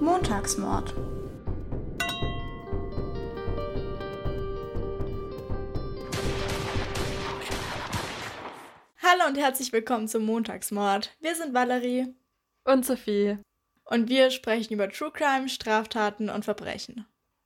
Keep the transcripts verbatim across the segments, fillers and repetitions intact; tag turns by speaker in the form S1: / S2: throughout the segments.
S1: Montagsmord. Hallo und herzlich willkommen zum Montagsmord. Wir sind Valerie
S2: und Sophie
S1: und wir sprechen über True Crime, Straftaten und Verbrechen.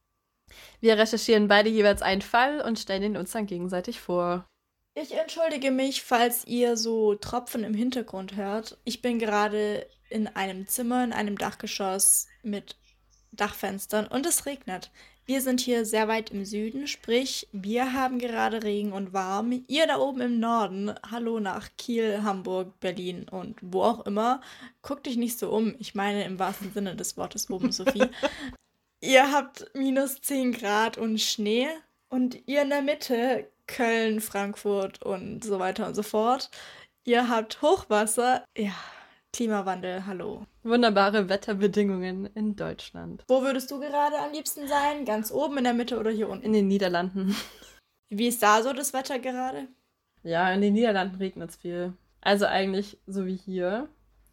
S2: Wir recherchieren beide jeweils einen Fall und stellen ihn uns dann gegenseitig vor.
S1: Ich entschuldige mich, falls ihr so Tropfen im Hintergrund hört. Ich bin gerade in einem Zimmer, in einem Dachgeschoss mit Dachfenstern und es regnet. Wir sind hier sehr weit im Süden, sprich, wir haben gerade Regen und warm. Ihr da oben im Norden, hallo nach Kiel, Hamburg, Berlin und wo auch immer. Guckt dich nicht so um, ich meine im wahrsten Sinne des Wortes oben, Sophie. Ihr habt minus zehn Grad und Schnee und ihr in der Mitte, Köln, Frankfurt und so weiter und so fort. Ihr habt Hochwasser. Ja, Klimawandel, hallo.
S2: Wunderbare Wetterbedingungen in Deutschland.
S1: Wo würdest du gerade am liebsten sein? Ganz oben, in der Mitte oder hier unten?
S2: In den Niederlanden.
S1: Wie ist da so das Wetter gerade?
S2: Ja, in den Niederlanden regnet es viel. Also eigentlich so wie hier.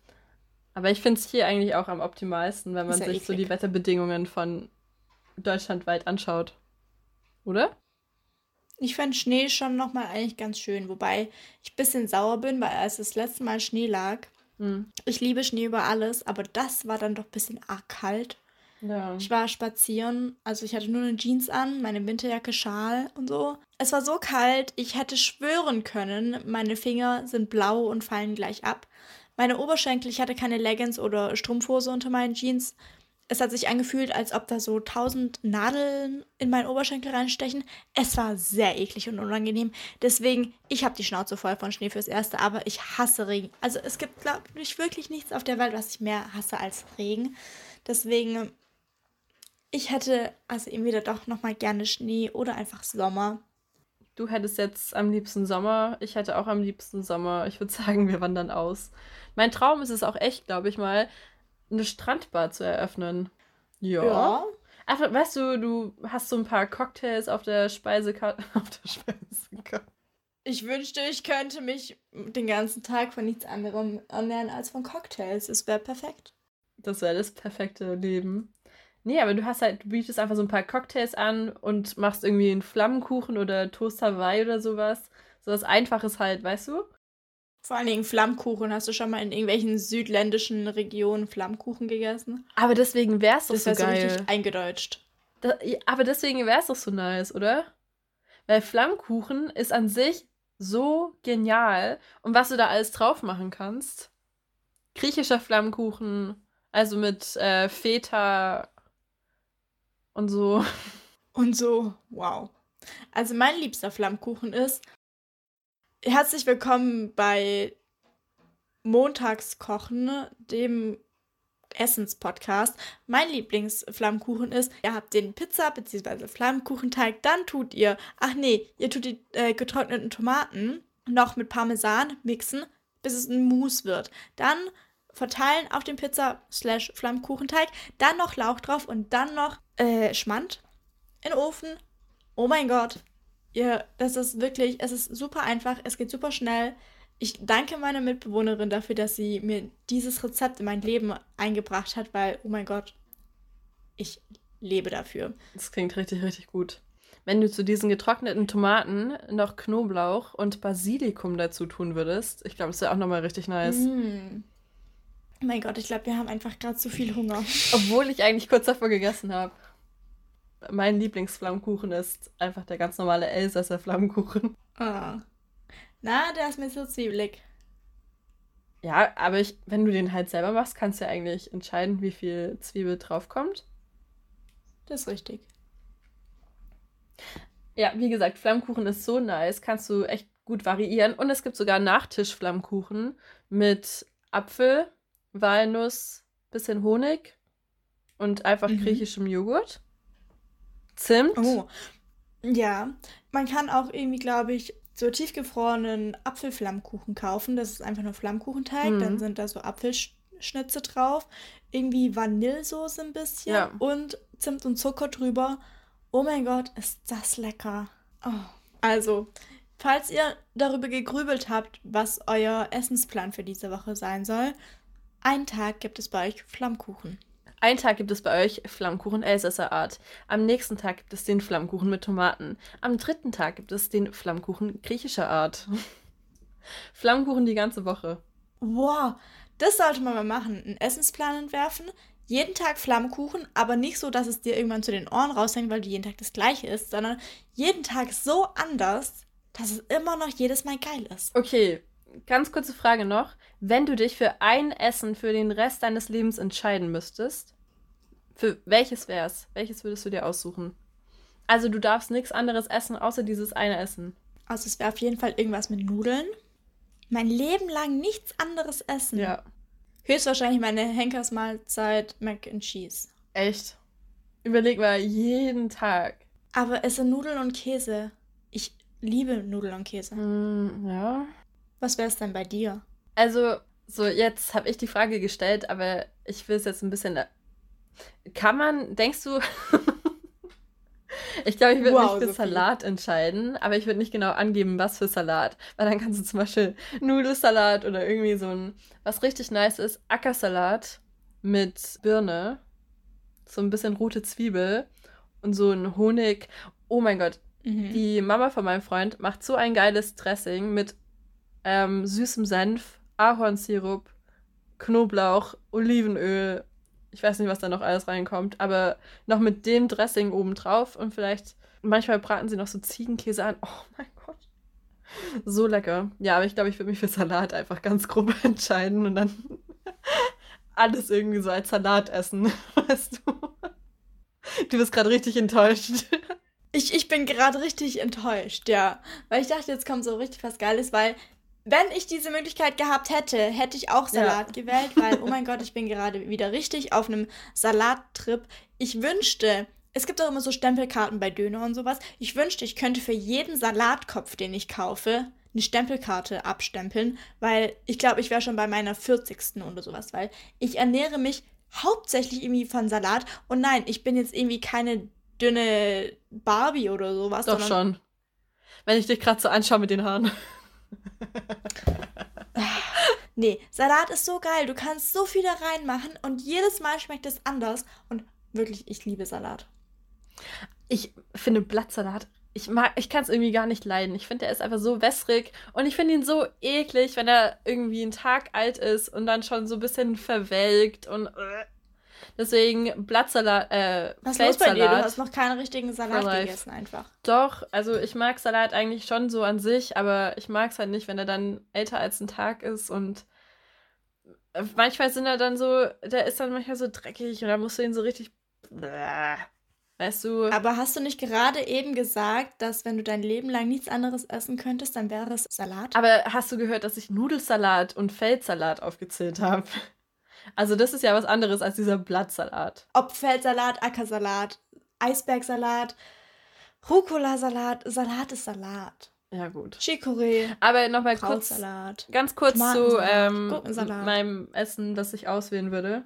S2: Aber ich finde es hier eigentlich auch am optimalsten, wenn man
S1: Ist ja
S2: sich
S1: eklig.
S2: so die Wetterbedingungen von deutschlandweit anschaut. Oder?
S1: Ich fand Schnee schon nochmal eigentlich ganz schön, wobei ich ein bisschen sauer bin, weil als das letzte Mal Schnee lag,
S2: Hm.
S1: ich liebe Schnee über alles, aber das war dann doch ein bisschen arg kalt.
S2: Ja.
S1: Ich war spazieren, also ich hatte nur eine Jeans an, meine Winterjacke, Schal und so. Es war so kalt, ich hätte schwören können, meine Finger sind blau und fallen gleich ab. Meine Oberschenkel, ich hatte keine Leggings oder Strumpfhose unter meinen Jeans. Es hat sich angefühlt, als ob da so tausend Nadeln in meinen Oberschenkel reinstechen. Es war sehr eklig und unangenehm. Deswegen, ich habe die Schnauze voll von Schnee fürs Erste, aber ich hasse Regen. Also es gibt, glaube ich, wirklich nichts auf der Welt, was ich mehr hasse als Regen. Deswegen, ich hätte also entweder doch nochmal gerne Schnee oder einfach Sommer.
S2: Du hättest jetzt am liebsten Sommer, ich hätte auch am liebsten Sommer. Ich würde sagen, wir wandern aus. Mein Traum ist es auch echt, glaube ich mal, eine Strandbar zu eröffnen. Ja.
S1: Ja.
S2: Ach, weißt du, du hast so ein paar Cocktails auf der Speisekarte. Auf der Speisekarte.
S1: Ich wünschte, ich könnte mich den ganzen Tag von nichts anderem ernähren als von Cocktails. Es wäre perfekt.
S2: Das wäre das perfekte Leben. Nee, aber du hast halt, du bietest einfach so ein paar Cocktails an und machst irgendwie einen Flammenkuchen oder Toast Hawaii oder sowas. Sowas Einfaches halt, weißt du?
S1: Vor allen Dingen Flammkuchen. Hast du schon mal in irgendwelchen südländischen Regionen Flammkuchen gegessen?
S2: Aber deswegen wär's doch
S1: Das
S2: so
S1: wäre so
S2: geil.
S1: richtig eingedeutscht.
S2: Da, ja, aber deswegen wär's doch so nice, oder? Weil Flammkuchen ist an sich so genial. Und was du da alles drauf machen kannst. Griechischer Flammkuchen, also mit äh, Feta und so.
S1: Und so, wow. Also mein liebster Flammkuchen ist, herzlich willkommen bei Montagskochen, dem Essenspodcast. Mein Lieblingsflammkuchen ist, ihr habt den Pizza- bzw. Flammkuchenteig, dann tut ihr, ach nee, ihr tut die äh, getrockneten Tomaten noch mit Parmesan mixen, bis es ein Mousse wird. Dann verteilen auf den Pizza-Flammkuchenteig, dann noch Lauch drauf und dann noch äh, Schmand in den Ofen. Oh mein Gott, ihr, das ist wirklich, es ist super einfach, es geht super schnell. Ich danke meiner Mitbewohnerin dafür, dass sie mir dieses Rezept in mein Leben eingebracht hat, weil, oh mein Gott, ich lebe dafür.
S2: Das klingt richtig, richtig gut. Wenn du zu diesen getrockneten Tomaten noch Knoblauch und Basilikum dazu tun würdest, ich glaube, das wäre auch nochmal richtig nice.
S1: Mm. Oh mein Gott, ich glaube, wir haben einfach gerade zu viel Hunger.
S2: Obwohl ich eigentlich kurz davor gegessen habe. Mein Lieblingsflammkuchen ist einfach der ganz normale Elsässer Flammkuchen.
S1: Ah. Na, der ist mir so zwiebelig.
S2: Ja, aber ich, wenn du den halt selber machst, kannst du ja eigentlich entscheiden, wie viel Zwiebel draufkommt.
S1: Das ist richtig.
S2: Ja, wie gesagt, Flammkuchen ist so nice, kannst du echt gut variieren. Und es gibt sogar Nachtisch-Flammkuchen mit Apfel, Walnuss, bisschen Honig und einfach
S1: Mhm.
S2: griechischem Joghurt. Zimt.
S1: Oh, ja. Man kann auch irgendwie, glaube ich, so tiefgefrorenen Apfelflammkuchen kaufen. Das ist einfach nur Flammkuchenteig.
S2: Mhm.
S1: Dann sind da so Apfelschnitze drauf. Irgendwie Vanillesoße ein bisschen.
S2: Ja.
S1: Und Zimt und Zucker drüber. Oh mein Gott, ist das lecker. Oh. Also, falls ihr darüber gegrübelt habt, was euer Essensplan für diese Woche sein soll, einen Tag gibt es bei euch Flammkuchen.
S2: Einen Tag gibt es bei euch Flammkuchen Elsässer Art. Am nächsten Tag gibt es den Flammkuchen mit Tomaten. Am dritten Tag gibt es den Flammkuchen griechischer Art. Flammkuchen die ganze Woche.
S1: Wow, das sollte man mal machen. Einen Essensplan entwerfen. Jeden Tag Flammkuchen, aber nicht so, dass es dir irgendwann zu den Ohren raushängt, weil du jeden Tag das Gleiche isst, sondern jeden Tag so anders, dass es immer noch jedes Mal geil ist.
S2: Okay, ganz kurze Frage noch. Wenn du dich für ein Essen für den Rest deines Lebens entscheiden müsstest, für welches wär's? Welches würdest du dir aussuchen? Also du darfst nichts anderes essen, außer dieses eine Essen.
S1: Also es wäre auf jeden Fall irgendwas mit Nudeln. Mein Leben lang nichts anderes essen.
S2: Ja.
S1: Höchstwahrscheinlich meine Henkersmahlzeit Mac and Cheese.
S2: Echt? Überleg mal, jeden Tag.
S1: Aber es sind Nudeln und Käse. Ich liebe Nudeln und Käse.
S2: Mm, ja.
S1: Was wäre es denn bei dir?
S2: Also, so jetzt habe ich die Frage gestellt, aber ich will es jetzt ein bisschen... Kann man, denkst du... Ich glaube, ich würde
S1: Wow,
S2: mich für
S1: Sophie.
S2: Salat entscheiden, aber ich würde nicht genau angeben, was für Salat. Weil dann kannst du zum Beispiel Nudelsalat oder irgendwie so ein, was richtig nice ist, Ackersalat mit Birne, so ein bisschen rote Zwiebel und so ein Honig. Oh mein Gott,
S1: Mhm.
S2: die Mama von meinem Freund macht so ein geiles Dressing mit ähm, süßem Senf, Ahornsirup, Knoblauch, Olivenöl. Ich weiß nicht, was da noch alles reinkommt, aber noch mit dem Dressing obendrauf und vielleicht, manchmal braten sie noch so Ziegenkäse an. Oh mein Gott. So lecker. Ja, aber ich glaube, ich würde mich für Salat einfach ganz grob entscheiden und dann alles irgendwie so als Salat essen, weißt du? Du bist gerade richtig enttäuscht.
S1: Ich, ich bin gerade richtig enttäuscht, ja. Weil ich dachte, jetzt kommt so richtig was Geiles, weil wenn ich diese Möglichkeit gehabt hätte, hätte ich auch Salat
S2: Ja.
S1: gewählt, weil, oh mein Gott, ich bin gerade wieder richtig auf einem Salattrip. Ich wünschte, es gibt auch immer so Stempelkarten bei Döner und sowas. Ich wünschte, ich könnte für jeden Salatkopf, den ich kaufe, eine Stempelkarte abstempeln, weil ich glaube, ich wäre schon bei meiner vierzigsten oder sowas, weil ich ernähre mich hauptsächlich irgendwie von Salat. Und nein, ich bin jetzt irgendwie keine dünne Barbie oder sowas,
S2: Doch
S1: sondern
S2: schon. Wenn ich dich gerade so anschaue mit den Haaren.
S1: nee, Salat ist so geil. Du kannst so viel da reinmachen und jedes Mal schmeckt es anders. Und wirklich, ich liebe Salat.
S2: Ich finde Blattsalat, ich mag, ich kann es irgendwie gar nicht leiden. Ich finde, der ist einfach so wässrig und ich finde ihn so eklig, wenn er irgendwie einen Tag alt ist und dann schon so ein bisschen verwelkt und äh. Deswegen Blattsalat, äh,
S1: Was ist los bei dir? Du
S2: Feldsalat.
S1: hast noch keinen richtigen Salat
S2: For life.
S1: gegessen einfach.
S2: Doch, also ich mag Salat eigentlich schon so an sich, aber ich mag es halt nicht, wenn er dann älter als ein Tag ist und äh, manchmal sind er dann so, der ist dann manchmal so dreckig und dann musst du ihn so richtig, bläh, weißt du,
S1: Aber hast du nicht gerade eben gesagt, dass wenn du dein Leben lang nichts anderes essen könntest, dann wäre es Salat?
S2: aber hast du gehört, dass ich Nudelsalat und Feldsalat aufgezählt habe? Also das ist ja was anderes als dieser Blattsalat.
S1: Ob Feldsalat, Ackersalat, Eisbergsalat, Rucola-Salat, Salat ist Salat.
S2: Ja gut.
S1: Chicorée,
S2: Aber nochmal kurz,
S1: Krautsalat,
S2: ganz kurz zu
S1: Tomatensalat,
S2: ähm,
S1: Gurkensalat.
S2: meinem Essen, das ich auswählen würde.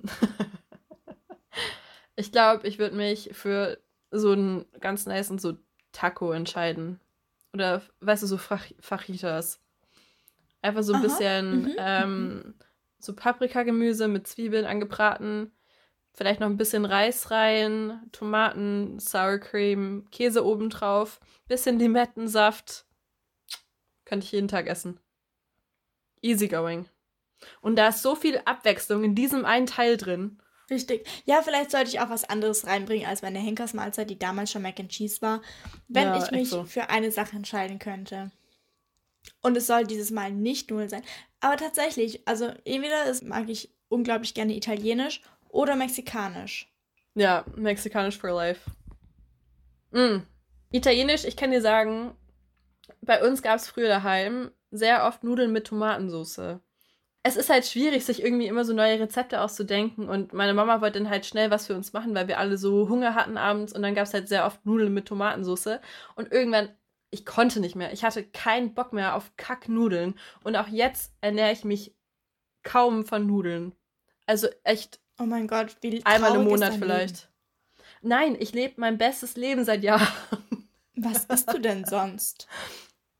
S2: Ich glaube, ich würde mich für so einen ganz nice so Taco entscheiden. Oder, weißt du, so Fach- Fajitas. Einfach so ein
S1: Aha,
S2: bisschen
S1: mhm,
S2: ähm, so Paprikagemüse mit Zwiebeln angebraten. Vielleicht noch ein bisschen Reis rein, Tomaten, Sour Cream, Käse obendrauf, bisschen Limettensaft. Könnte ich jeden Tag essen. Easy going. Und da ist so viel Abwechslung in diesem einen Teil drin.
S1: Richtig. Ja, vielleicht sollte ich auch was anderes reinbringen als meine Henkersmahlzeit, die damals schon Mac and Cheese war, wenn
S2: Ja,
S1: ich
S2: echt
S1: mich
S2: so.
S1: für eine Sache entscheiden könnte. Und es soll dieses Mal nicht Nudeln sein. Aber tatsächlich, also entweder ist, mag ich unglaublich gerne Italienisch oder Mexikanisch.
S2: Ja, mexikanisch for life. Mm. Italienisch, ich kann dir sagen, bei uns gab es früher daheim sehr oft Nudeln mit Tomatensauce. Es ist halt schwierig, sich irgendwie immer so neue Rezepte auszudenken und meine Mama wollte dann halt schnell was für uns machen, weil wir alle so Hunger hatten abends und dann gab es halt sehr oft Nudeln mit Tomatensauce und irgendwann, ich konnte nicht mehr. Ich hatte keinen Bock mehr auf Kacknudeln und auch jetzt ernähre ich mich kaum von Nudeln. Also echt
S1: Oh mein Gott, wie
S2: einmal im
S1: traurig ist
S2: Monat
S1: dein
S2: vielleicht.
S1: Leben.
S2: Nein, ich lebe mein bestes Leben seit Jahren.
S1: Was isst du denn sonst?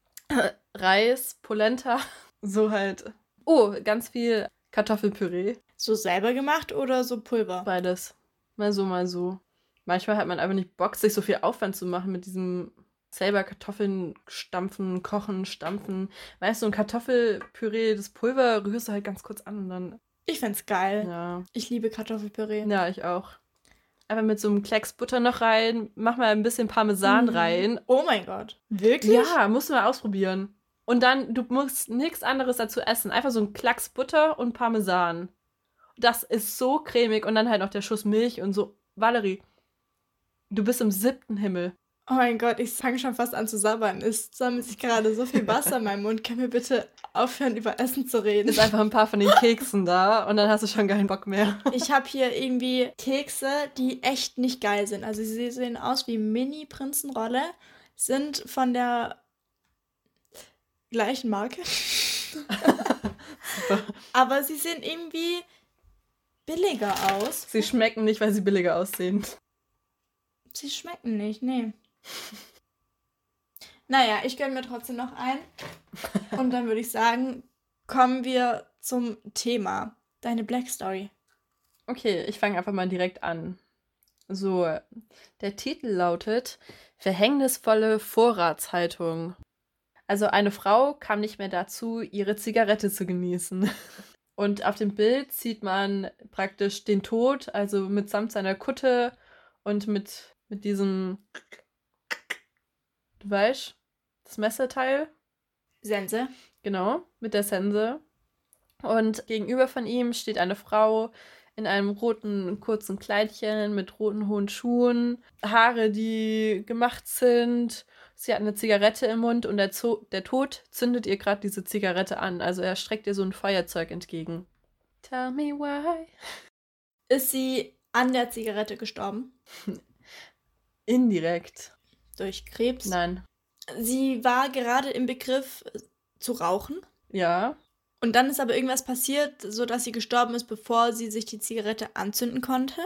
S2: Reis, Polenta, so halt. Oh, ganz viel Kartoffelpüree.
S1: So selber gemacht oder so Pulver?
S2: Beides. Mal so, mal so. Manchmal hat man einfach nicht Bock, sich so viel Aufwand zu machen mit diesem selber Kartoffeln stampfen, kochen, stampfen. Weißt du, ein Kartoffelpüree, das Pulver rührst du halt ganz kurz an und dann,
S1: Ich find's geil.
S2: ja.
S1: Ich liebe Kartoffelpüree.
S2: Ja, ich auch. Aber mit so einem Klecks Butter noch rein, mach mal ein bisschen Parmesan
S1: Mhm.
S2: rein.
S1: Oh mein Gott. Wirklich?
S2: Ja, musst du mal ausprobieren. Und dann, du musst nichts anderes dazu essen. Einfach so ein Klacks Butter und Parmesan. Das ist so cremig. Und dann halt noch der Schuss Milch und so. Valerie, du bist im siebten Himmel.
S1: Oh mein Gott, ich fange schon fast an zu sabbern. Es sammelt sich gerade so viel Wasser in meinem Mund. Kann mir bitte aufhören, über Essen zu reden?
S2: Ist einfach ein paar von den Keksen da und dann hast du schon keinen Bock mehr.
S1: Ich habe hier irgendwie Kekse, die echt nicht geil sind. Also sie sehen aus wie Mini-Prinzenrolle, sind von der gleichen Marke.
S2: Super.
S1: Aber sie sehen irgendwie billiger aus.
S2: Sie schmecken nicht, weil sie billiger aussehen.
S1: Sie schmecken nicht, nee. Naja, ich gönne mir trotzdem noch ein. Und dann würde ich sagen, kommen wir zum Thema. Deine Black Story.
S2: Okay, ich fange einfach mal direkt an. So, der Titel lautet Verhängnisvolle Vorratshaltung. Also eine Frau kam nicht mehr dazu, ihre Zigarette zu genießen. Und auf dem Bild sieht man praktisch den Tod, also mitsamt seiner Kutte und mit, mit diesem, du weißt, das Messerteil.
S1: Sense.
S2: Genau, mit der Sense. Und gegenüber von ihm steht eine Frau in einem roten kurzen Kleidchen mit roten hohen Schuhen, Haare, die gemacht sind. Sie hat eine Zigarette im Mund und der, Zo- der Tod zündet ihr gerade diese Zigarette an. Also er streckt ihr so ein Feuerzeug entgegen. Tell me why.
S1: Ist sie an der Zigarette gestorben?
S2: Indirekt.
S1: Durch Krebs?
S2: Nein.
S1: Sie war gerade im Begriff äh, zu rauchen.
S2: Ja.
S1: Und dann ist aber irgendwas passiert, sodass sie gestorben ist, bevor sie sich die Zigarette anzünden konnte.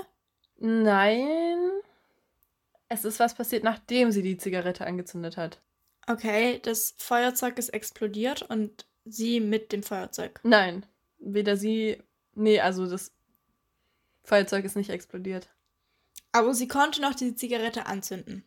S2: Nein. Es ist was passiert, nachdem sie die Zigarette angezündet hat.
S1: Okay, das Feuerzeug ist explodiert und sie mit dem Feuerzeug.
S2: Nein. Weder sie. Nee, also das Feuerzeug ist nicht explodiert.
S1: Aber sie konnte noch die Zigarette anzünden.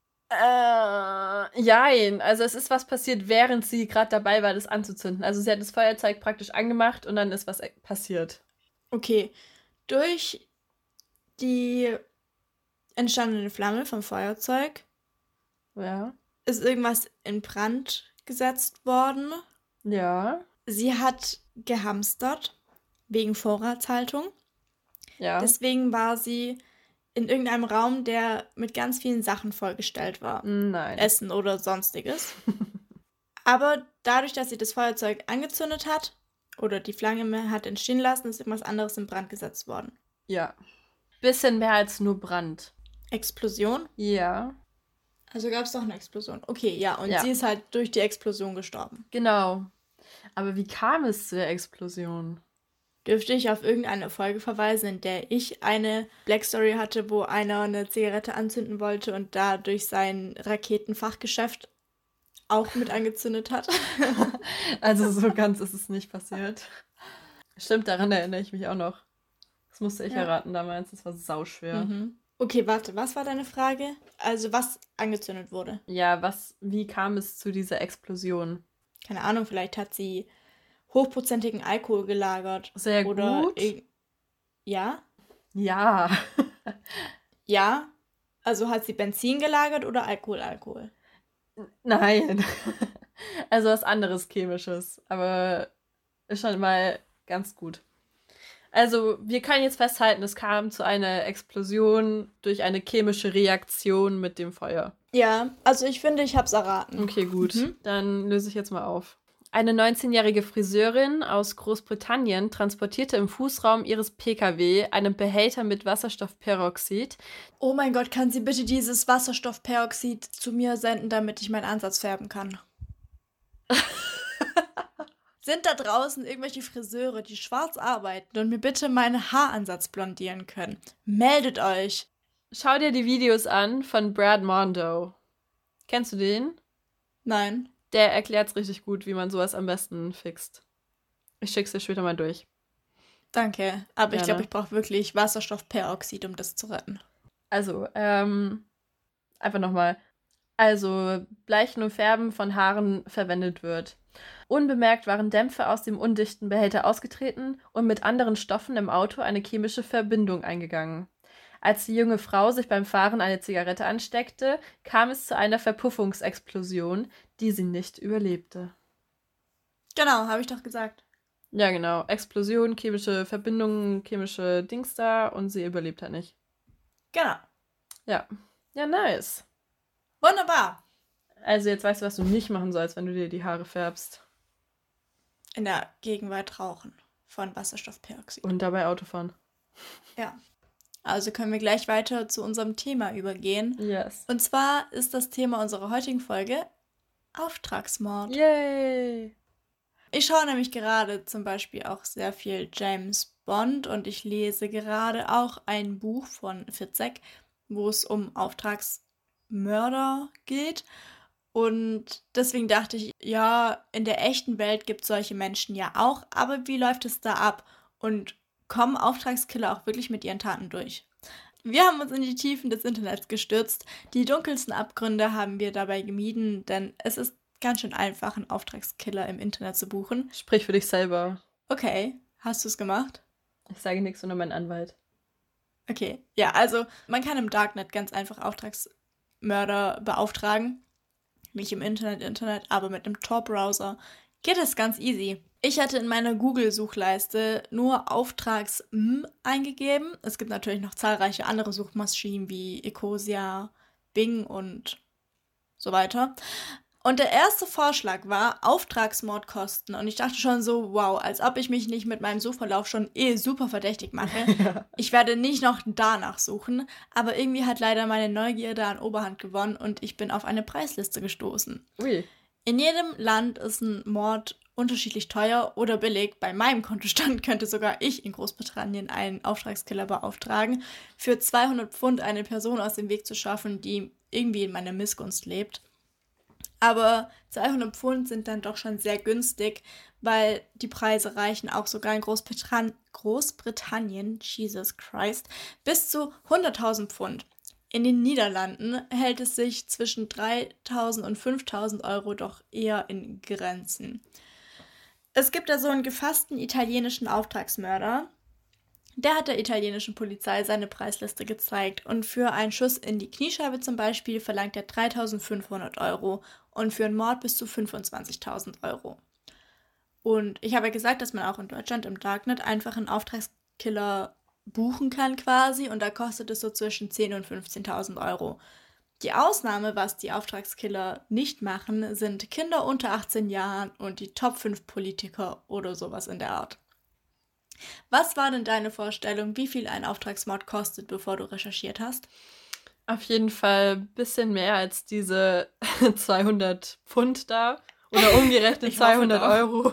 S2: Äh, jein. Also es ist was passiert, während sie gerade dabei war, das anzuzünden. Also sie hat das Feuerzeug praktisch angemacht und dann ist was e- passiert.
S1: Okay, durch die entstandene Flamme vom Feuerzeug
S2: Ja.
S1: ist irgendwas in Brand gesetzt worden.
S2: Ja.
S1: Sie hat gehamstert wegen Vorratshaltung.
S2: Ja.
S1: Deswegen war sie in irgendeinem Raum, der mit ganz vielen Sachen vollgestellt war.
S2: Nein.
S1: Essen oder sonstiges. Aber dadurch, dass sie das Feuerzeug angezündet hat oder die Flamme hat entstehen lassen, ist irgendwas anderes in Brand gesetzt worden.
S2: Ja. Bisschen mehr als nur Brand.
S1: Explosion?
S2: Ja.
S1: Also gab es doch eine Explosion. Okay, ja, und
S2: Ja.
S1: sie ist halt durch die Explosion gestorben.
S2: Genau. Aber wie kam es zur Explosion?
S1: Dürfte ich auf irgendeine Folge verweisen, in der ich eine Black Story hatte, wo einer eine Zigarette anzünden wollte und dadurch sein Raketenfachgeschäft auch mit angezündet hat?
S2: Also so ganz ist es nicht passiert. Stimmt, daran erinnere ich mich auch noch. Das musste ich
S1: Ja.
S2: erraten damals, das war sauschwer.
S1: Mhm. Okay, warte, was war deine Frage? Also was angezündet wurde?
S2: Ja, was, wie kam es zu dieser Explosion?
S1: Keine Ahnung, vielleicht hat sie hochprozentigen Alkohol gelagert.
S2: Sehr
S1: Oder
S2: gut.
S1: irg- ja?
S2: Ja.
S1: Ja? Also hat sie Benzin gelagert oder Alkohol, Alkohol?
S2: Nein. Also was anderes Chemisches. Aber ist schon mal ganz gut. Also, wir können jetzt festhalten, es kam zu einer Explosion durch eine chemische Reaktion mit dem Feuer.
S1: Ja, also ich finde, ich hab's erraten.
S2: Okay, gut.
S1: Mhm.
S2: Dann löse ich jetzt mal auf. Eine neunzehnjährige Friseurin aus Großbritannien transportierte im Fußraum ihres P K W einen Behälter mit Wasserstoffperoxid.
S1: Oh mein Gott, kann sie bitte dieses Wasserstoffperoxid zu mir senden, damit ich meinen Ansatz färben kann? Sind da draußen irgendwelche Friseure, die schwarz arbeiten und mir bitte meinen Haaransatz blondieren können? Meldet euch!
S2: Schau dir die Videos an von Brad Mondo. Kennst du den?
S1: Nein.
S2: Der erklärt es richtig gut, wie man sowas am besten fixt. Ich schick's dir später mal durch.
S1: Danke, aber ich glaube,
S2: Gerne.
S1: ich brauche wirklich Wasserstoffperoxid, um das zu retten.
S2: Also, ähm, einfach nochmal. Also, Bleichen und Färben von Haaren verwendet wird. Unbemerkt waren Dämpfe aus dem undichten Behälter ausgetreten und mit anderen Stoffen im Auto eine chemische Verbindung eingegangen. Als die junge Frau sich beim Fahren eine Zigarette ansteckte, kam es zu einer Verpuffungsexplosion, die sie nicht überlebte.
S1: Genau, habe ich doch gesagt.
S2: Ja, genau. Explosion, chemische Verbindungen, chemische Dings da und sie überlebt halt nicht.
S1: Genau.
S2: Ja. Ja, nice.
S1: Wunderbar.
S2: Also jetzt weißt du, was du nicht machen sollst, wenn du dir die Haare färbst.
S1: In der Gegenwart rauchen von Wasserstoffperoxid.
S2: Und dabei Auto fahren.
S1: Ja. Also können wir gleich weiter zu unserem Thema übergehen.
S2: Yes.
S1: Und zwar ist das Thema unserer heutigen Folge Auftragsmord.
S2: Yay!
S1: Ich schaue nämlich gerade zum Beispiel auch sehr viel James Bond und ich lese gerade auch ein Buch von Fitzek, wo es um Auftragsmörder geht. Und deswegen dachte ich, ja, in der echten Welt gibt es solche Menschen ja auch, aber wie läuft es da ab? Und kommen Auftragskiller auch wirklich mit ihren Taten durch? Wir haben uns in die Tiefen des Internets gestürzt. Die dunkelsten Abgründe haben wir dabei gemieden, denn es ist ganz schön einfach, einen Auftragskiller im Internet zu buchen.
S2: Sprich für dich selber.
S1: Okay, hast du es gemacht?
S2: Ich sage nichts unter meinen Anwalt.
S1: Okay, ja, also man kann im Darknet ganz einfach Auftragsmörder beauftragen. Nicht im Internet, Internet, aber mit einem Tor-Browser geht es ganz easy. Ich hatte in meiner Google-Suchleiste nur Auftrags-M eingegeben. Es gibt natürlich noch zahlreiche andere Suchmaschinen wie Ecosia, Bing und so weiter. Und der erste Vorschlag war Auftragsmordkosten. Und ich dachte schon so, wow, als ob ich mich nicht mit meinem Suchverlauf schon eh super verdächtig mache.
S2: Ja.
S1: Ich werde nicht noch danach suchen. Aber irgendwie hat leider meine Neugierde an Oberhand gewonnen und ich bin auf eine Preisliste gestoßen.
S2: Ui.
S1: In jedem Land ist ein Mord unterschiedlich teuer oder billig. Bei meinem Kontostand könnte sogar ich in Großbritannien einen Auftragskiller beauftragen, für zweihundert Pfund eine Person aus dem Weg zu schaffen, die irgendwie in meiner Missgunst lebt. Aber zweihundert Pfund sind dann doch schon sehr günstig, weil die Preise reichen auch sogar in Großbritannien, Großbritannien, Jesus Christ, bis zu hunderttausend Pfund. In den Niederlanden hält es sich zwischen dreitausend und fünftausend Euro doch eher in Grenzen. Es gibt da so einen gefassten italienischen Auftragsmörder. Der hat der italienischen Polizei seine Preisliste gezeigt und für einen Schuss in die Kniescheibe zum Beispiel verlangt er dreitausendfünfhundert Euro und für einen Mord bis zu fünfundzwanzigtausend Euro. Und ich habe ja gesagt, dass man auch in Deutschland im Darknet einfach einen Auftragskiller buchen kann quasi und da kostet es so zwischen zehntausend und fünfzehntausend Euro. Die Ausnahme, was die Auftragskiller nicht machen, sind Kinder unter achtzehn Jahren und die Top fünf Politiker oder sowas in der Art. Was war denn deine Vorstellung, wie viel ein Auftragsmord kostet, bevor du recherchiert hast?
S2: Auf jeden Fall ein bisschen mehr als diese zweihundert Pfund da. Oder umgerechnet
S1: Ich hoffe
S2: zweihundert
S1: doch.
S2: Euro.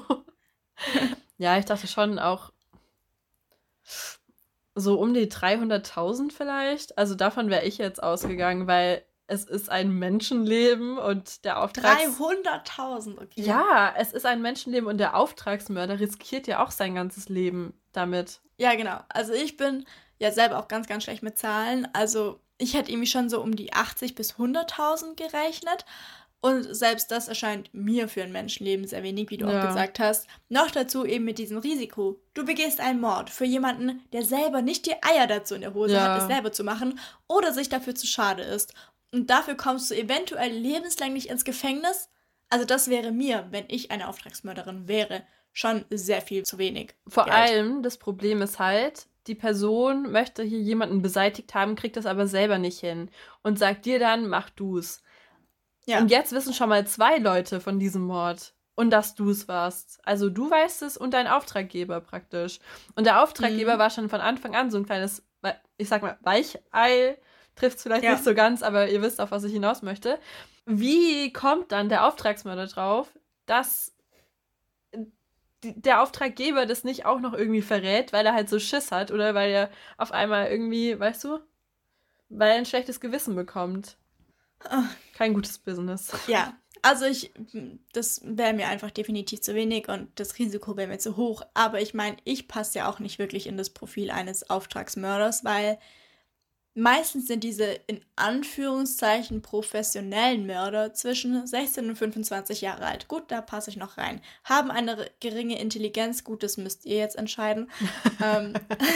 S2: Ja, ich dachte schon auch so um die dreihunderttausend vielleicht. Also davon wäre ich jetzt ausgegangen, weil es ist ein Menschenleben und der Auftrags...
S1: dreihunderttausend, okay.
S2: Ja, es ist ein Menschenleben und der Auftragsmörder riskiert ja auch sein ganzes Leben damit.
S1: Ja, genau. Also ich bin ja selber auch ganz, ganz schlecht mit Zahlen. Also ich hätte irgendwie schon so um die achtzig bis hunderttausend gerechnet. Und selbst das erscheint mir für ein Menschenleben sehr wenig, wie du
S2: Ja.
S1: auch gesagt hast. Noch dazu eben mit diesem Risiko. Du begehst einen Mord für jemanden, der selber nicht die Eier dazu in der Hose
S2: Ja.
S1: hat, es selber zu machen oder sich dafür zu schade ist. Und dafür kommst du eventuell lebenslänglich ins Gefängnis. Also das wäre mir, wenn ich eine Auftragsmörderin wäre, schon sehr viel zu wenig.
S2: Vor
S1: Geld.
S2: allem, das Problem ist halt, die Person möchte hier jemanden beseitigt haben, kriegt das aber selber nicht hin und sagt dir dann, mach du's.
S1: Ja.
S2: Und jetzt wissen schon mal zwei Leute von diesem Mord und dass du es warst. Also du weißt es und dein Auftraggeber praktisch. Und der Auftraggeber
S1: Mhm.
S2: war schon von Anfang an so ein kleines, ich sag mal, Weichei, trifft es vielleicht
S1: Ja.
S2: nicht so ganz, aber ihr wisst, auf was ich hinaus möchte. Wie kommt dann der Auftragsmörder drauf, dass die- der Auftraggeber das nicht auch noch irgendwie verrät, weil er halt so Schiss hat oder weil er auf einmal irgendwie, weißt du, weil er ein schlechtes Gewissen bekommt.
S1: Ah.
S2: Kein gutes Business.
S1: Ja, Also ich, das wäre mir einfach definitiv zu wenig und das Risiko wäre mir zu hoch. Aber ich meine, ich passe ja auch nicht wirklich in das Profil eines Auftragsmörders, weil meistens sind diese in Anführungszeichen professionellen Mörder zwischen sechzehn und fünfundzwanzig Jahre alt. Gut, da passe ich noch rein. Haben eine r- geringe Intelligenz, gut, das müsst ihr jetzt entscheiden. ähm,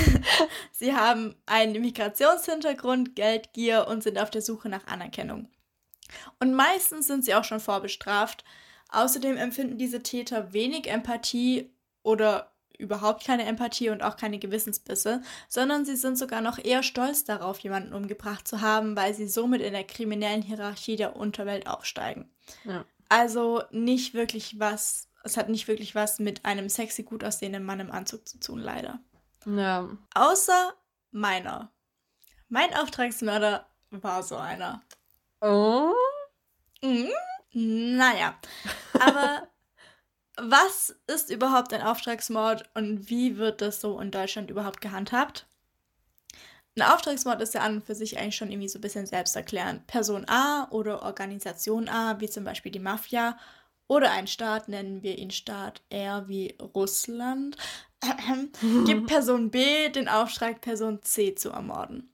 S1: Sie haben einen Migrationshintergrund, Geldgier und sind auf der Suche nach Anerkennung. Und meistens sind sie auch schon vorbestraft. Außerdem empfinden diese Täter wenig Empathie oder überhaupt keine Empathie und auch keine Gewissensbisse, sondern sie sind sogar noch eher stolz darauf, jemanden umgebracht zu haben, weil sie somit in der kriminellen Hierarchie der Unterwelt aufsteigen.
S2: Ja.
S1: Also nicht wirklich was, es hat nicht wirklich was mit einem sexy, gut aussehenden Mann im Anzug zu tun, leider.
S2: Ja.
S1: Außer meiner. Mein Auftragsmörder war so einer.
S2: Oh.
S1: Mhm. Naja, aber was ist überhaupt ein Auftragsmord und wie wird das so in Deutschland überhaupt gehandhabt? Ein Auftragsmord ist ja an und für sich eigentlich schon irgendwie so ein bisschen selbsterklärend. Person A oder Organisation A, wie zum Beispiel die Mafia, oder ein Staat, nennen wir ihn Staat R wie Russland, gibt Person B den Auftrag, Person C zu ermorden.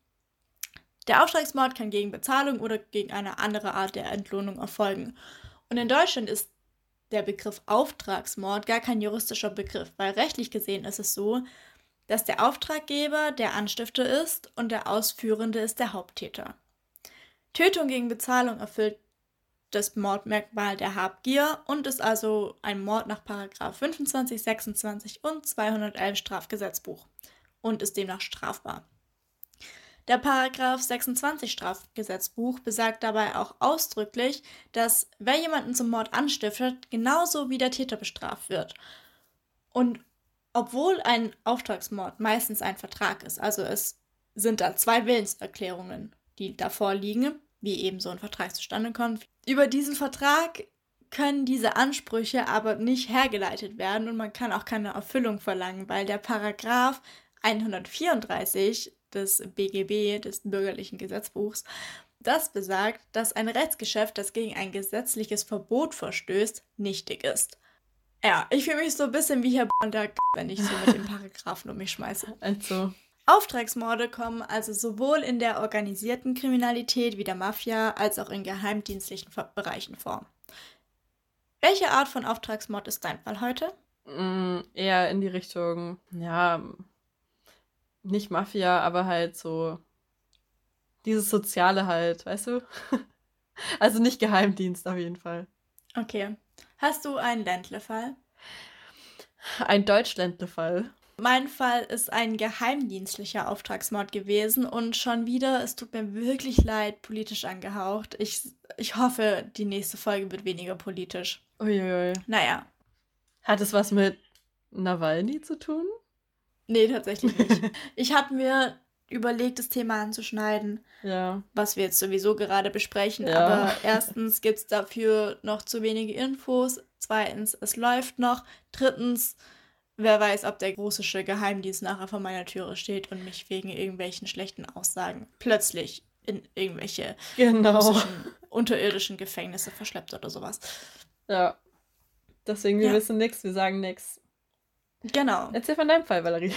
S1: Der Auftragsmord kann gegen Bezahlung oder gegen eine andere Art der Entlohnung erfolgen. Und in Deutschland ist der Begriff Auftragsmord gar kein juristischer Begriff, weil rechtlich gesehen ist es so, dass der Auftraggeber der Anstifter ist und der Ausführende ist der Haupttäter. Tötung gegen Bezahlung erfüllt das Mordmerkmal der Habgier und ist also ein Mord nach Paragraph fünfundzwanzig, sechsundzwanzig und zweihundertelf Strafgesetzbuch und ist demnach strafbar. Der Paragraph sechsundzwanzig Strafgesetzbuch besagt dabei auch ausdrücklich, dass wer jemanden zum Mord anstiftet, genauso wie der Täter bestraft wird. Und obwohl ein Auftragsmord meistens ein Vertrag ist, also es sind da zwei Willenserklärungen, die davor liegen, wie eben so ein Vertrag zustande kommt. Über diesen Vertrag können diese Ansprüche aber nicht hergeleitet werden und man kann auch keine Erfüllung verlangen, weil der Paragraph hundertvierunddreißig des B G B, des bürgerlichen Gesetzbuchs, das besagt, dass ein Rechtsgeschäft, das gegen ein gesetzliches Verbot verstößt, nichtig ist. Ja, ich fühle mich so ein bisschen wie Herr B- wenn ich so mit den Paragraphen um mich schmeiße.
S2: Also.
S1: Auftragsmorde kommen also sowohl in der organisierten Kriminalität wie der Mafia als auch in geheimdienstlichen Bereichen vor. Welche Art von Auftragsmord ist dein Fall heute?
S2: Mm, eher in die Richtung, ja, nicht Mafia, aber halt so dieses Soziale halt, weißt du? Also nicht Geheimdienst auf jeden Fall.
S1: Okay. Hast du einen Ländle-Fall?
S2: Ein Deutschländle-Fall.
S1: Mein Fall ist ein geheimdienstlicher Auftragsmord gewesen und schon wieder, es tut mir wirklich leid, politisch angehaucht. Ich, ich hoffe, die nächste Folge wird weniger politisch.
S2: Uiuiui.
S1: Naja.
S2: Hat es was mit Nawalny zu tun?
S1: Nee, tatsächlich nicht. Ich habe mir überlegt, das Thema anzuschneiden,
S2: Ja.
S1: was wir jetzt sowieso gerade besprechen.
S2: Ja.
S1: Aber erstens gibt es dafür noch zu wenige Infos. Zweitens, es läuft noch. Drittens, wer weiß, ob der russische Geheimdienst nachher vor meiner Türe steht und mich wegen irgendwelchen schlechten Aussagen plötzlich in irgendwelche
S2: Genau.
S1: russischen unterirdischen Gefängnisse verschleppt oder sowas.
S2: Ja. Deswegen, wir
S1: Ja.
S2: wissen nichts, wir sagen nichts.
S1: Genau.
S2: Erzähl von deinem Fall, Valerie.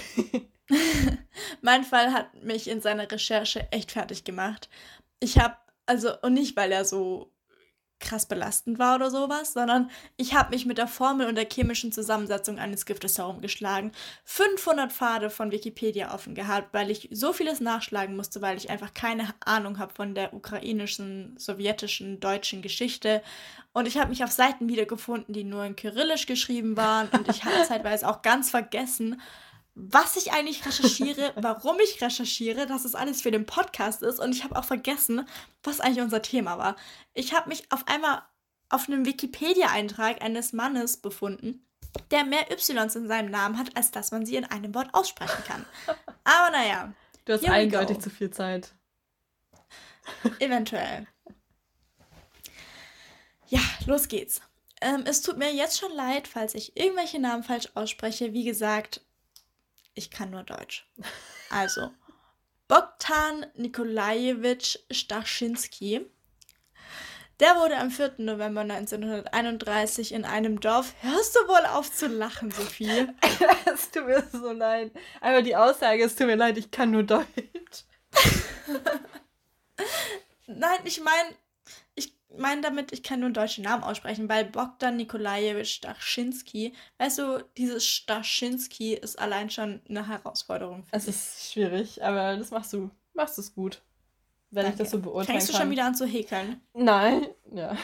S1: Mein Fall hat mich in seiner Recherche echt fertig gemacht. Ich habe, also, und nicht, weil er so krass belastend war oder sowas, sondern ich habe mich mit der Formel und der chemischen Zusammensetzung eines Giftes herumgeschlagen. fünfhundert Pfade von Wikipedia offen gehabt, weil ich so vieles nachschlagen musste, weil ich einfach keine Ahnung habe von der ukrainischen, sowjetischen, deutschen Geschichte. Und ich habe mich auf Seiten wiedergefunden, die nur in Kyrillisch geschrieben waren. Und ich habe zeitweise auch ganz vergessen, was ich eigentlich recherchiere, warum ich recherchiere, dass es alles für den Podcast ist. Und ich habe auch vergessen, was eigentlich unser Thema war. Ich habe mich auf einmal auf einem Wikipedia-Eintrag eines Mannes befunden, der mehr Ys in seinem Namen hat, als dass man sie in einem Wort aussprechen kann. Aber naja.
S2: Du hast
S1: Here we
S2: eindeutig
S1: go.
S2: zu viel Zeit.
S1: Eventuell. Ja, los geht's. Ähm, es tut mir jetzt schon leid, falls ich irgendwelche Namen falsch ausspreche. Wie gesagt, ich kann nur Deutsch. Also, Bogdan Nikolajewitsch Stachynski. Der wurde am vierten November neunzehnhunderteinunddreißig in einem Dorf... Hörst du wohl auf zu lachen, Sophie?
S2: Es tut mir so leid. Aber die Aussage, es tut mir leid, ich kann nur Deutsch.
S1: Nein, ich meine, ich meine damit, ich kann nur einen deutschen Namen aussprechen, weil Bogdan Nikolajewitsch Starschinski, weißt du, dieses Starschinski ist allein schon eine Herausforderung für
S2: Es
S1: mich.
S2: ist schwierig, aber das machst du. Machst es gut. Wenn ich das so
S1: Danke.
S2: beurteilen
S1: Fängst du
S2: kann.
S1: schon wieder an zu häkeln?
S2: Nein, ja.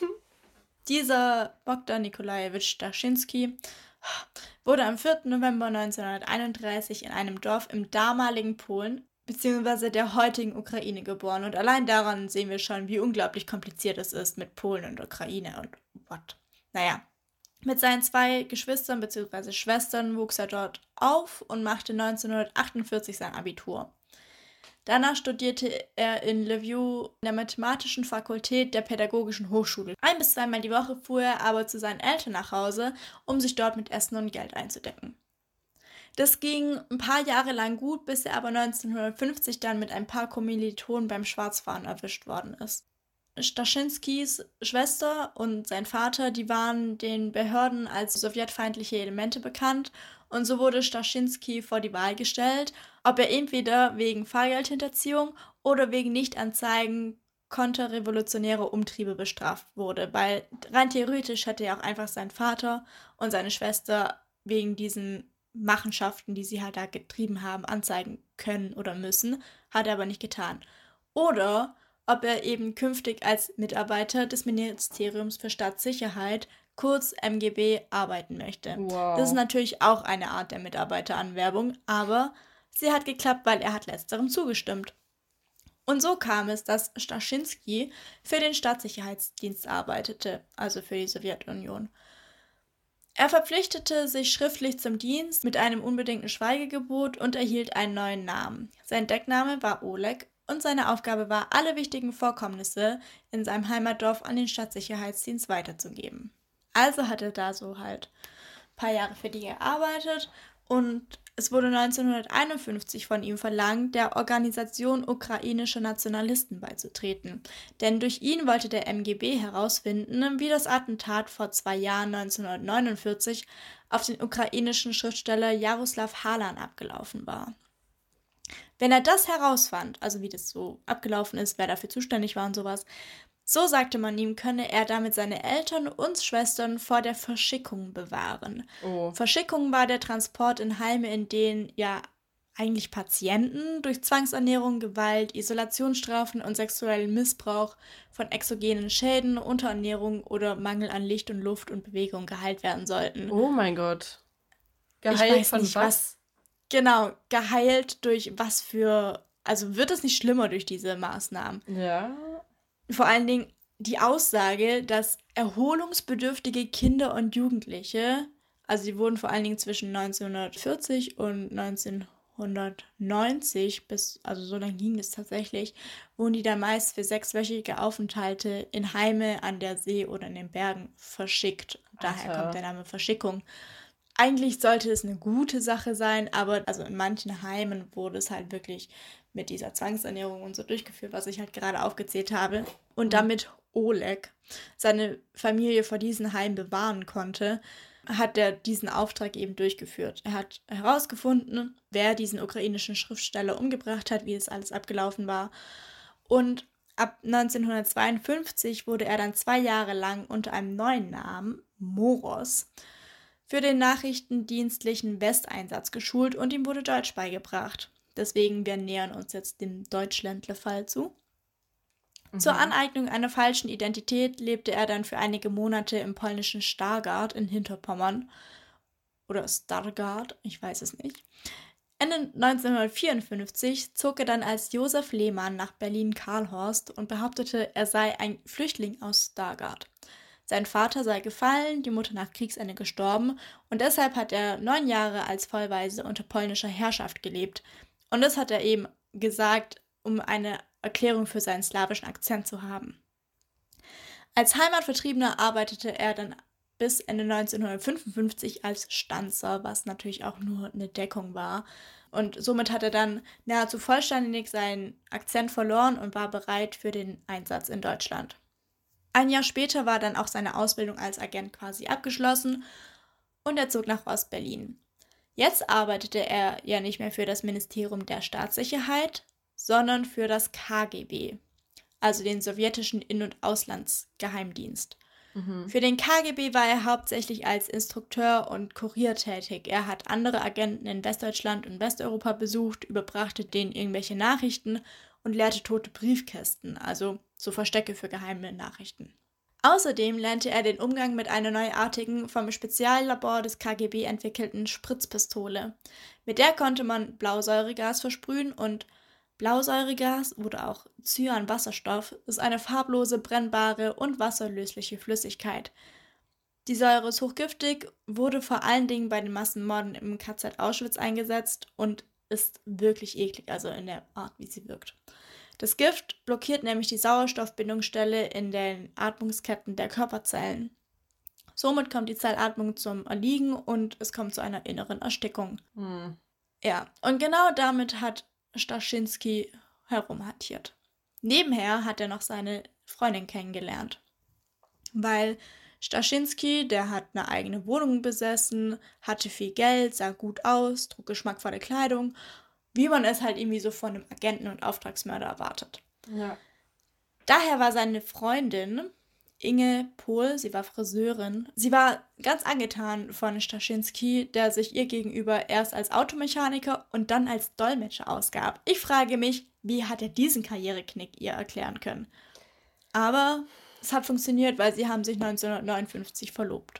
S1: Dieser Bogdan Nikolajewitsch Starschinski wurde am vierten November neunzehnhunderteinunddreißig in einem Dorf im damaligen Polen bzw. der heutigen Ukraine geboren. Und allein daran sehen wir schon, wie unglaublich kompliziert es ist mit Polen und Ukraine und what. Naja, mit seinen zwei Geschwistern bzw. Schwestern wuchs er dort auf und machte neunzehnhundertachtundvierzig sein Abitur. Danach studierte er in Lviv in der Mathematischen Fakultät der Pädagogischen Hochschule. Ein- bis zweimal die Woche fuhr er aber zu seinen Eltern nach Hause, um sich dort mit Essen und Geld einzudecken. Das ging ein paar Jahre lang gut, bis er aber neunzehnhundertfünfzig dann mit ein paar Kommilitonen beim Schwarzfahren erwischt worden ist. Starschinskis Schwester und sein Vater, die waren den Behörden als sowjetfeindliche Elemente bekannt und so wurde Starschinski vor die Wahl gestellt, ob er entweder wegen Fahrgeldhinterziehung oder wegen Nichtanzeigen konterrevolutionärer Umtriebe bestraft wurde, weil rein theoretisch hätte er auch einfach seinen Vater und seine Schwester wegen diesen Machenschaften, die sie halt da getrieben haben, anzeigen können oder müssen, hat er aber nicht getan. Oder ob er eben künftig als Mitarbeiter des Ministeriums für Staatssicherheit, kurz M G B, arbeiten möchte.
S2: Wow.
S1: Das ist natürlich auch eine Art der Mitarbeiteranwerbung, aber sie hat geklappt, weil er hat letzterem zugestimmt. Und so kam es, dass Starschinski für den Staatssicherheitsdienst arbeitete, also für die Sowjetunion. Er verpflichtete sich schriftlich zum Dienst mit einem unbedingten Schweigegebot und erhielt einen neuen Namen. Sein Deckname war Oleg und seine Aufgabe war, alle wichtigen Vorkommnisse in seinem Heimatdorf an den Staatssicherheitsdienst weiterzugeben. Also hat er da so halt ein paar Jahre für die gearbeitet und es wurde neunzehnhunderteinundfünfzig von ihm verlangt, der Organisation ukrainischer Nationalisten beizutreten. Denn durch ihn wollte der M G B herausfinden, wie das Attentat vor zwei Jahren neunzehnhundertneunundvierzig auf den ukrainischen Schriftsteller Jaroslav Halan abgelaufen war. Wenn er das herausfand, also wie das so abgelaufen ist, wer dafür zuständig war und sowas, so sagte man ihm, könne er damit seine Eltern und Schwestern vor der Verschickung bewahren.
S2: Oh.
S1: Verschickung war der Transport in Heime, in denen ja eigentlich Patienten durch Zwangsernährung, Gewalt, Isolationsstrafen und sexuellen Missbrauch von exogenen Schäden, Unterernährung oder Mangel an Licht und Luft und Bewegung geheilt werden sollten.
S2: Oh mein Gott.
S1: Ich
S2: Geheilt
S1: weiß
S2: von
S1: nicht,
S2: was?
S1: was. Genau, geheilt durch was für. Also wird es nicht schlimmer durch diese Maßnahmen?
S2: Ja.
S1: Vor allen Dingen die Aussage, dass erholungsbedürftige Kinder und Jugendliche, also die wurden vor allen Dingen zwischen neunzehnhundertvierzig und neunzehnhundertneunzig, bis, also so lange ging es tatsächlich, wurden die dann meist für sechswöchige Aufenthalte in Heime an der See oder in den Bergen verschickt. Daher
S2: Alter.
S1: kommt der Name Verschickung. Eigentlich sollte es eine gute Sache sein, aber also in manchen Heimen wurde es halt wirklich mit dieser Zwangsernährung und so durchgeführt, was ich halt gerade aufgezählt habe. Und
S2: Mhm.
S1: damit Oleg seine Familie vor diesen Heimen bewahren konnte, hat er diesen Auftrag eben durchgeführt. Er hat herausgefunden, wer diesen ukrainischen Schriftsteller umgebracht hat, wie es alles abgelaufen war. Und ab neunzehnhundertzweiundfünfzig wurde er dann zwei Jahre lang unter einem neuen Namen, Moros, für den nachrichtendienstlichen Westeinsatz geschult und ihm wurde Deutsch beigebracht. Deswegen, wir nähern uns jetzt dem Deutschländle-Fall zu.
S2: Mhm.
S1: Zur Aneignung einer falschen Identität lebte er dann für einige Monate im polnischen Stargard in Hinterpommern. Oder Stargard, ich weiß es nicht. Ende neunzehnhundertvierundfünfzig zog er dann als Josef Lehmann nach Berlin-Karlhorst und behauptete, er sei ein Flüchtling aus Stargard. Sein Vater sei gefallen, die Mutter nach Kriegsende gestorben und deshalb hat er neun Jahre als Vollwaise unter polnischer Herrschaft gelebt. Und das hat er eben gesagt, um eine Erklärung für seinen slawischen Akzent zu haben. Als Heimatvertriebener arbeitete er dann bis Ende neunzehnhundertfünfundfünfzig als Stanzer, was natürlich auch nur eine Deckung war. Und somit hat er dann nahezu vollständig seinen Akzent verloren und war bereit für den Einsatz in Deutschland. Ein Jahr später war dann auch seine Ausbildung als Agent quasi abgeschlossen und er zog nach Ostberlin. Jetzt arbeitete er ja nicht mehr für das Ministerium der Staatssicherheit, sondern für das K G B, also den sowjetischen In- und Auslandsgeheimdienst.
S2: Mhm.
S1: Für den K G B war er hauptsächlich als Instrukteur und Kurier tätig. Er hat andere Agenten in Westdeutschland und Westeuropa besucht, überbrachte denen irgendwelche Nachrichten und leerte tote Briefkästen, also so Verstecke für geheime Nachrichten. Außerdem lernte er den Umgang mit einer neuartigen, vom Speziallabor des K G B entwickelten Spritzpistole. Mit der konnte man Blausäuregas versprühen und Blausäuregas oder auch Cyanwasserstoff ist eine farblose, brennbare und wasserlösliche Flüssigkeit. Die Säure ist hochgiftig, wurde vor allen Dingen bei den Massenmorden im K Z Auschwitz eingesetzt und ist wirklich eklig, also in der Art, wie sie wirkt. Das Gift blockiert nämlich die Sauerstoffbindungsstelle in den Atmungsketten der Körperzellen. Somit kommt die Zellatmung zum Erliegen und es kommt zu einer inneren Erstickung.
S2: Hm.
S1: Ja, und genau damit hat Starschinski herumhantiert. Nebenher hat er noch seine Freundin kennengelernt, weil Starschinski, der hat eine eigene Wohnung besessen, hatte viel Geld, sah gut aus, trug geschmackvolle Kleidung, wie man es halt irgendwie so von einem Agenten und Auftragsmörder erwartet.
S2: Ja.
S1: Daher war seine Freundin Inge Pohl, sie war Friseurin, sie war ganz angetan von Starschinski, der sich ihr gegenüber erst als Automechaniker und dann als Dolmetscher ausgab. Ich frage mich, wie hat er diesen Karriereknick ihr erklären können? Aber es hat funktioniert, weil sie haben sich neunzehnhundertneunundfünfzig verlobt.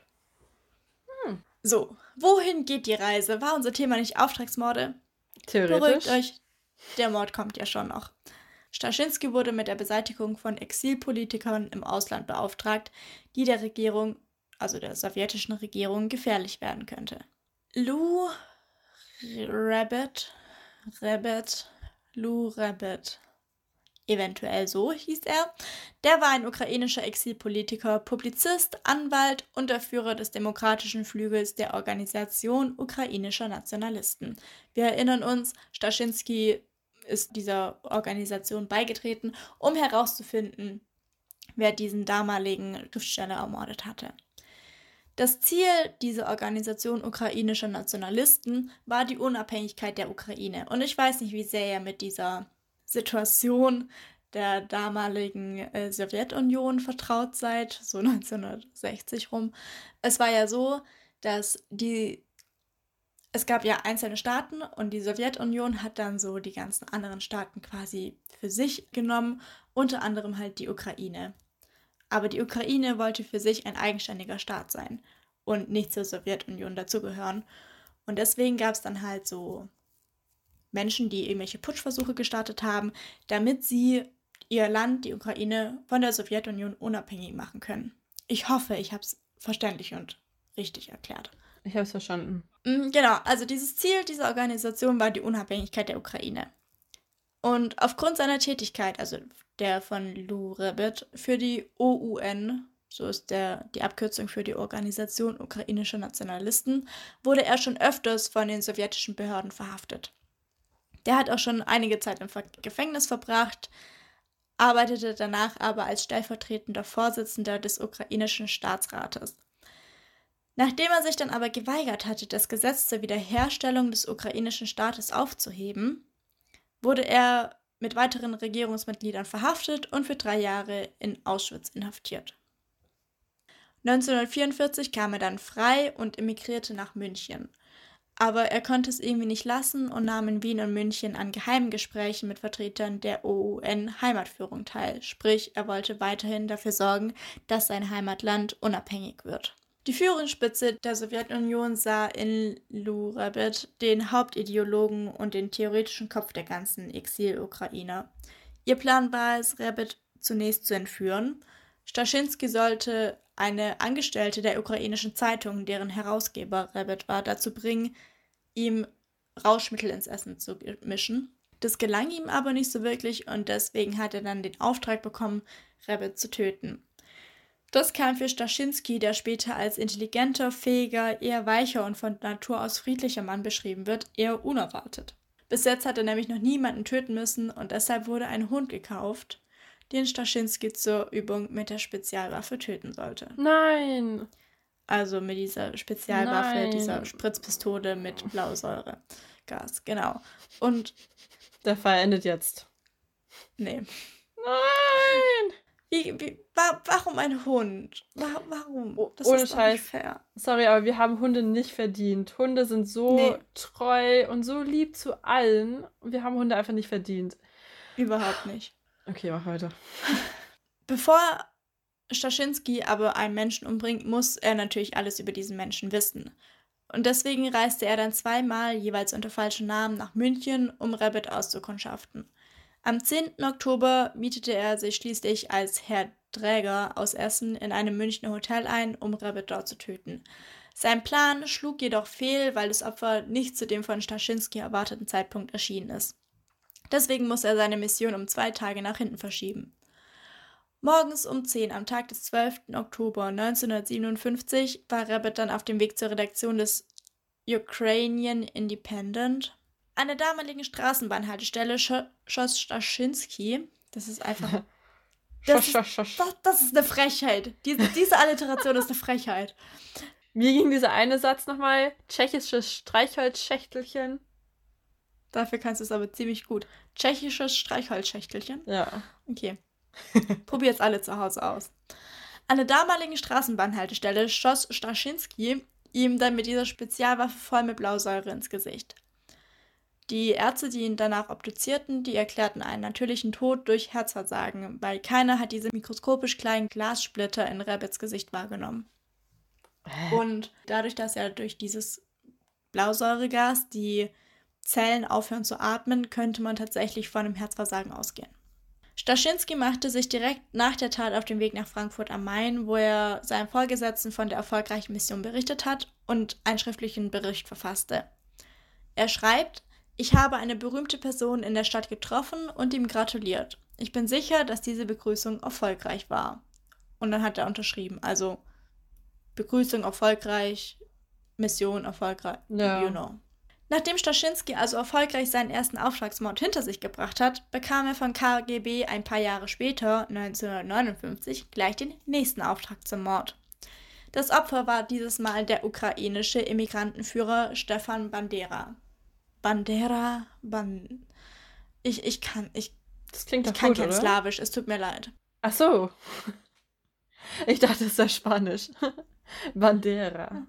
S2: Hm.
S1: So, wohin geht die Reise? War unser Thema nicht Auftragsmorde?
S2: Theoretisch.
S1: Beruhigt euch, der Mord kommt ja schon noch. Starschinski wurde mit der Beseitigung von Exilpolitikern im Ausland beauftragt, die der Regierung, also der sowjetischen Regierung, gefährlich werden könnte. Lou Rabbit, Rabbit, Lou Rabbit, eventuell so hieß er, der war ein ukrainischer Exilpolitiker, Publizist, Anwalt und der Führer des demokratischen Flügels der Organisation ukrainischer Nationalisten. Wir erinnern uns, Starschinski ist dieser Organisation beigetreten, um herauszufinden, wer diesen damaligen Schriftsteller ermordet hatte. Das Ziel dieser Organisation ukrainischer Nationalisten war die Unabhängigkeit der Ukraine. Und ich weiß nicht, wie sehr ihr mit dieser Situation der damaligen äh, Sowjetunion vertraut seid, so neunzehnhundertsechzig rum. Es war ja so, dass die Es gab ja einzelne Staaten und die Sowjetunion hat dann so die ganzen anderen Staaten quasi für sich genommen, unter anderem halt die Ukraine. Aber die Ukraine wollte für sich ein eigenständiger Staat sein und nicht zur Sowjetunion dazugehören. Und deswegen gab es dann halt so Menschen, die irgendwelche Putschversuche gestartet haben, damit sie ihr Land, die Ukraine, von der Sowjetunion unabhängig machen können. Ich hoffe, ich habe es verständlich und richtig erklärt.
S2: Ich habe es verstanden.
S1: Genau, also dieses Ziel dieser Organisation war die Unabhängigkeit der Ukraine. Und aufgrund seiner Tätigkeit, also der von Lou Rabbit, für die O U N, so ist der, die Abkürzung für die Organisation ukrainischer Nationalisten, wurde er schon öfters von den sowjetischen Behörden verhaftet. Der hat auch schon einige Zeit im Gefängnis verbracht, arbeitete danach aber als stellvertretender Vorsitzender des ukrainischen Staatsrates. Nachdem er sich dann aber geweigert hatte, das Gesetz zur Wiederherstellung des ukrainischen Staates aufzuheben, wurde er mit weiteren Regierungsmitgliedern verhaftet und für drei Jahre in Auschwitz inhaftiert. neunzehnhundertvierundvierzig kam er dann frei und emigrierte nach München. Aber er konnte es irgendwie nicht lassen und nahm in Wien und München an geheimen Gesprächen mit Vertretern der O U N-Heimatführung teil. Sprich, er wollte weiterhin dafür sorgen, dass sein Heimatland unabhängig wird. Die Führungsspitze der Sowjetunion sah in Lou Rabbit den Hauptideologen und den theoretischen Kopf der ganzen Exil-Ukrainer. Ihr Plan war es, Rabbit zunächst zu entführen. Starschinski sollte eine Angestellte der ukrainischen Zeitung, deren Herausgeber Rabbit war, dazu bringen, ihm Rauschmittel ins Essen zu mischen. Das gelang ihm aber nicht so wirklich und deswegen hat er dann den Auftrag bekommen, Rabbit zu töten. Das kam für Starschinski, der später als intelligenter, fähiger, eher weicher und von Natur aus friedlicher Mann beschrieben wird, eher unerwartet. Bis jetzt hat er nämlich noch niemanden töten müssen und deshalb wurde ein Hund gekauft, den Staschinski zur Übung mit der Spezialwaffe töten sollte.
S2: Nein.
S1: Also mit dieser Spezialwaffe,
S2: Nein.
S1: dieser Spritzpistole mit Blausäuregas, genau. Und
S2: Der Fall endet jetzt.
S1: nee.
S2: Nein.
S1: Wie, wie, wa, warum ein Hund? Wa, warum?
S2: Oh,
S1: Das
S2: ohne
S1: ist doch
S2: Scheiß.
S1: nicht fair.
S2: Sorry, aber wir haben Hunde nicht verdient. Hunde sind so
S1: Nee.
S2: treu und so lieb zu allen. Und wir haben Hunde einfach nicht verdient.
S1: Überhaupt nicht.
S2: Okay, mach weiter.
S1: Bevor Staschinski aber einen Menschen umbringt, muss er natürlich alles über diesen Menschen wissen. Und deswegen reiste er dann zweimal, jeweils unter falschem Namen, nach München, um Rabbit auszukundschaften. Am zehnten Oktober mietete er sich schließlich als Herr Dräger aus Essen in einem Münchner Hotel ein, um Rabbit dort zu töten. Sein Plan schlug jedoch fehl, weil das Opfer nicht zu dem von Staschinski erwarteten Zeitpunkt erschienen ist. Deswegen muss er seine Mission um zwei Tage nach hinten verschieben. Morgens um zehn am Tag des zwölften Oktober neunzehnhundertsiebenundfünfzig war Rabbit dann auf dem Weg zur Redaktion des Ukrainian Independent. An der damaligen Straßenbahnhaltestelle scho- schoss Staschinski, das ist einfach, das ist,
S2: Schosch, schosch, schosch.
S1: das, das ist eine Frechheit. Diese, diese Alliteration ist eine Frechheit.
S2: Wie ging dieser eine Satz nochmal? Tschechisches Streichholzschächtelchen.
S1: Dafür kannst du es aber ziemlich gut. Tschechisches Streichholzschächtelchen.
S2: Ja.
S1: Okay. Probiert's alle zu Hause aus. An der damaligen Straßenbahnhaltestelle schoss Staschinski ihm dann mit dieser Spezialwaffe voll mit Blausäure ins Gesicht. Die Ärzte, die ihn danach obduzierten, die erklärten einen natürlichen Tod durch Herzversagen, weil keiner hat diese mikroskopisch kleinen Glassplitter in Rabbits Gesicht wahrgenommen. Und dadurch, dass ja durch dieses Blausäuregas die Zellen aufhören zu atmen, könnte man tatsächlich von einem Herzversagen ausgehen. Staschinski machte sich direkt nach der Tat auf den Weg nach Frankfurt am Main, wo er seinem Vorgesetzten von der erfolgreichen Mission berichtet hat und einen schriftlichen Bericht verfasste. Er schreibt: Ich habe eine berühmte Person in der Stadt getroffen und ihm gratuliert. Ich bin sicher, dass diese Begrüßung erfolgreich war. Und dann hat er unterschrieben, also Begrüßung erfolgreich, Mission erfolgreich,
S2: Ja.
S1: you know. Nachdem Staschinski also erfolgreich seinen ersten Auftragsmord hinter sich gebracht hat, bekam er von K G B ein paar Jahre später, neunzehnhundertneunundfünfzig, gleich den nächsten Auftrag zum Mord. Das Opfer war dieses Mal der ukrainische Immigrantenführer Stefan Bandera. Bandera, Ban... Ich, ich kann, ich,
S2: Das klingt
S1: ich
S2: doch
S1: kann
S2: gut,
S1: kein
S2: oder?
S1: Slawisch, es tut mir leid.
S2: Ach so. Ich dachte, es sei Spanisch. Bandera.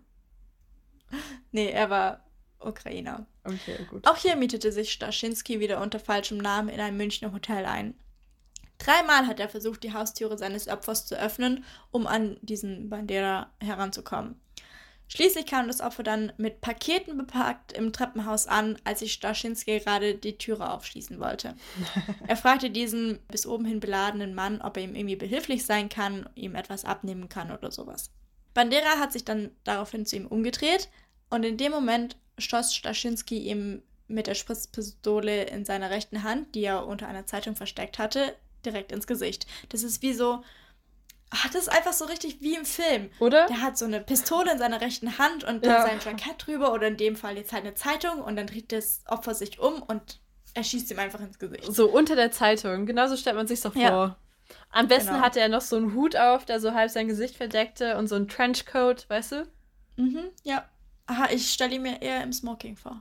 S1: Nee, er war Ukrainer.
S2: Okay, gut.
S1: Auch hier mietete sich Staschinski wieder unter falschem Namen in ein Münchner Hotel ein. Dreimal hat er versucht, die Haustüre seines Opfers zu öffnen, um an diesen Bandera heranzukommen. Schließlich kam das Opfer dann mit Paketen bepackt im Treppenhaus an, als sich Staschinski gerade die Türe aufschließen wollte. Er fragte diesen bis oben hin beladenen Mann, ob er ihm irgendwie behilflich sein kann, ihm etwas abnehmen kann oder sowas. Bandera hat sich dann daraufhin zu ihm umgedreht und in dem Moment schoss Staschinski ihm mit der Spritzpistole in seiner rechten Hand, die er unter einer Zeitung versteckt hatte, direkt ins Gesicht. Das ist wie so... Ach, das ist einfach so richtig wie im Film.
S2: Oder?
S1: Der hat so eine Pistole in seiner rechten Hand und
S2: Ja.
S1: dann sein Jackett drüber oder in dem Fall jetzt halt eine Zeitung und dann dreht das Opfer sich um und er schießt ihm einfach ins Gesicht.
S2: So unter der Zeitung. Genauso stellt man sich doch vor.
S1: Ja.
S2: Am besten
S1: Genau.
S2: hatte er noch so einen Hut auf, der so halb sein Gesicht verdeckte und so einen Trenchcoat, weißt du?
S1: Mhm, ja. Aha, ich stelle ihn mir eher im Smoking vor.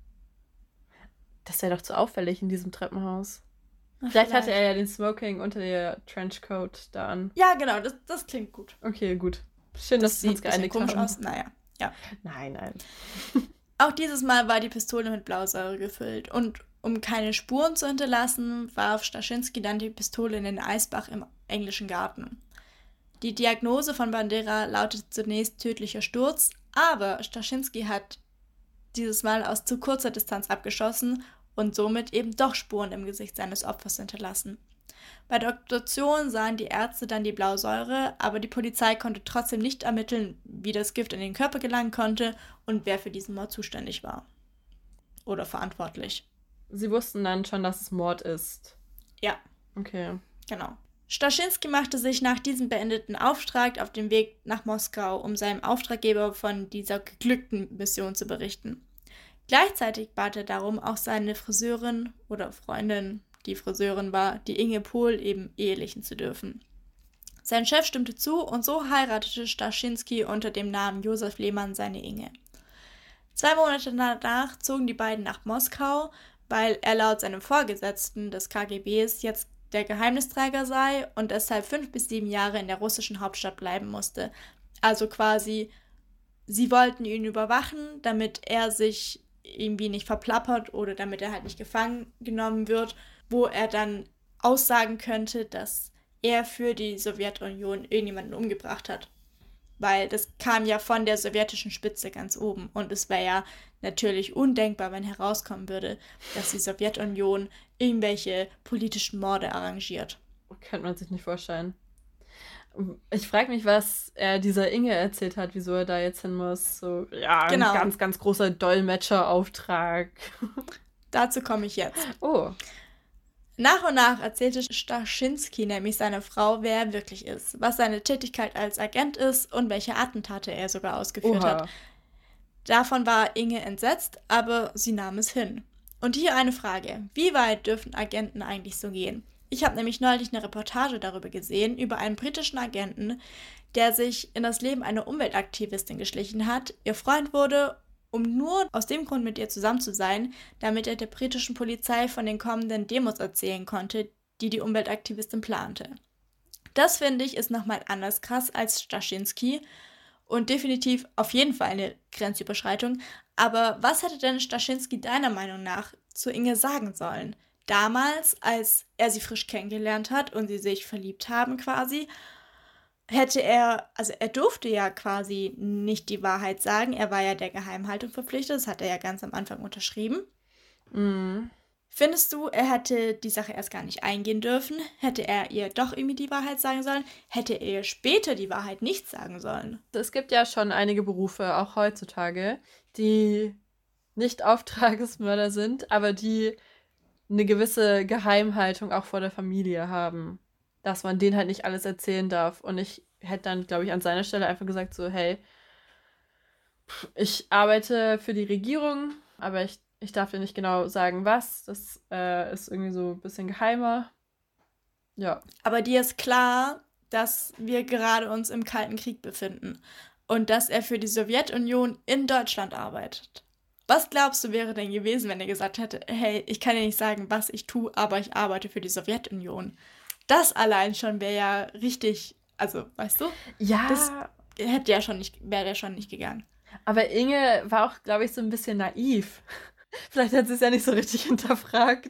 S2: Das wäre doch zu auffällig in diesem Treppenhaus.
S1: Na,
S2: Vielleicht hatte er ja den Smoking unter der Trenchcoat da an.
S1: Ja, genau, das, das klingt gut.
S2: Okay, gut. Schön, dass wir uns
S1: ein bisschen
S2: geeinigt
S1: komisch
S2: haben.
S1: aus. Naja, ja.
S2: Nein, nein.
S1: Auch dieses Mal war die Pistole mit Blausäure gefüllt und um keine Spuren zu hinterlassen, warf Staschinski dann die Pistole in den Eisbach im englischen Garten. Die Diagnose von Bandera lautete zunächst tödlicher Sturz, aber Staschinski hat dieses Mal aus zu kurzer Distanz abgeschossen und somit eben doch Spuren im Gesicht seines Opfers hinterlassen. Bei der Obduktion sahen die Ärzte dann die Blausäure, aber die Polizei konnte trotzdem nicht ermitteln, wie das Gift in den Körper gelangen konnte und wer für diesen Mord zuständig war. Oder verantwortlich.
S2: Sie wussten dann schon, dass es Mord ist.
S1: Ja,
S2: Okay.
S1: genau. Staschinski machte sich nach diesem beendeten Auftrag auf den Weg nach Moskau, um seinem Auftraggeber von dieser geglückten Mission zu berichten. Gleichzeitig bat er darum, auch seine Friseurin oder Freundin, die Friseurin war, die Inge Pohl eben ehelichen zu dürfen. Sein Chef stimmte zu und so heiratete Starschinski unter dem Namen Josef Lehmann seine Inge. Zwei Monate danach zogen die beiden nach Moskau, weil er laut seinem Vorgesetzten des K G Bs jetzt der Geheimnisträger sei und deshalb fünf bis sieben Jahre in der russischen Hauptstadt bleiben musste. Also quasi, sie wollten ihn überwachen, damit er sich irgendwie nicht verplappert oder damit er halt nicht gefangen genommen wird, wo er dann aussagen könnte, dass er für die Sowjetunion irgendjemanden umgebracht hat. Weil das kam ja von der sowjetischen Spitze ganz oben. Und es wäre ja natürlich undenkbar, wenn herauskommen würde, dass die Sowjetunion irgendwelche politischen Morde arrangiert.
S2: Könnte man sich nicht vorstellen. Ich frage mich, was er dieser Inge erzählt hat, wieso er da jetzt hin muss. So, ja, genau. Ein ganz, ganz großer Dolmetscherauftrag.
S1: Dazu komme ich jetzt.
S2: Oh.
S1: Nach und nach erzählte Starschinski nämlich seiner Frau, wer er wirklich ist, was seine Tätigkeit als Agent ist und welche Attentate er sogar ausgeführt
S2: Oha.
S1: hat. Davon war Inge entsetzt, aber sie nahm es hin. Und hier eine Frage: Wie weit dürfen Agenten eigentlich so gehen? Ich habe nämlich neulich eine Reportage darüber gesehen, über einen britischen Agenten, der sich in das Leben einer Umweltaktivistin geschlichen hat, ihr Freund wurde, um nur aus dem Grund mit ihr zusammen zu sein, damit er der britischen Polizei von den kommenden Demos erzählen konnte, die die Umweltaktivistin plante. Das, finde ich, ist nochmal anders krass als Starschinski und definitiv auf jeden Fall eine Grenzüberschreitung. Aber was hätte denn Starschinski deiner Meinung nach zu Inge sagen sollen? Damals, als er sie frisch kennengelernt hat und sie sich verliebt haben quasi, hätte er, also er durfte ja quasi nicht die Wahrheit sagen, er war ja der Geheimhaltung verpflichtet, das hat er ja ganz am Anfang unterschrieben.
S2: Mhm.
S1: Findest du, er hätte die Sache erst gar nicht eingehen dürfen? Hätte er ihr doch irgendwie die Wahrheit sagen sollen? Hätte er ihr später die Wahrheit nicht sagen sollen?
S2: Es gibt ja schon einige Berufe, auch heutzutage, die nicht Auftragsmörder sind, aber die eine gewisse Geheimhaltung auch vor der Familie haben. Dass man denen halt nicht alles erzählen darf. Und ich hätte dann, glaube ich, an seiner Stelle einfach gesagt so, hey, ich arbeite für die Regierung, aber ich, ich darf dir nicht genau sagen, was. Das äh, ist irgendwie so ein bisschen geheimer. Ja.
S1: Aber dir ist klar, dass wir gerade uns im Kalten Krieg befinden und dass er für die Sowjetunion in Deutschland arbeitet. Was glaubst du, wäre denn gewesen, wenn er gesagt hätte, hey, ich kann dir nicht sagen, was ich tue, aber ich arbeite für die Sowjetunion? Das allein schon wäre ja richtig, also, weißt du?
S2: Ja.
S1: Das hätte ja schon nicht, wäre ja schon nicht gegangen.
S2: Aber Inge war auch, glaube ich, so ein bisschen naiv. Vielleicht hat sie es ja nicht so richtig hinterfragt.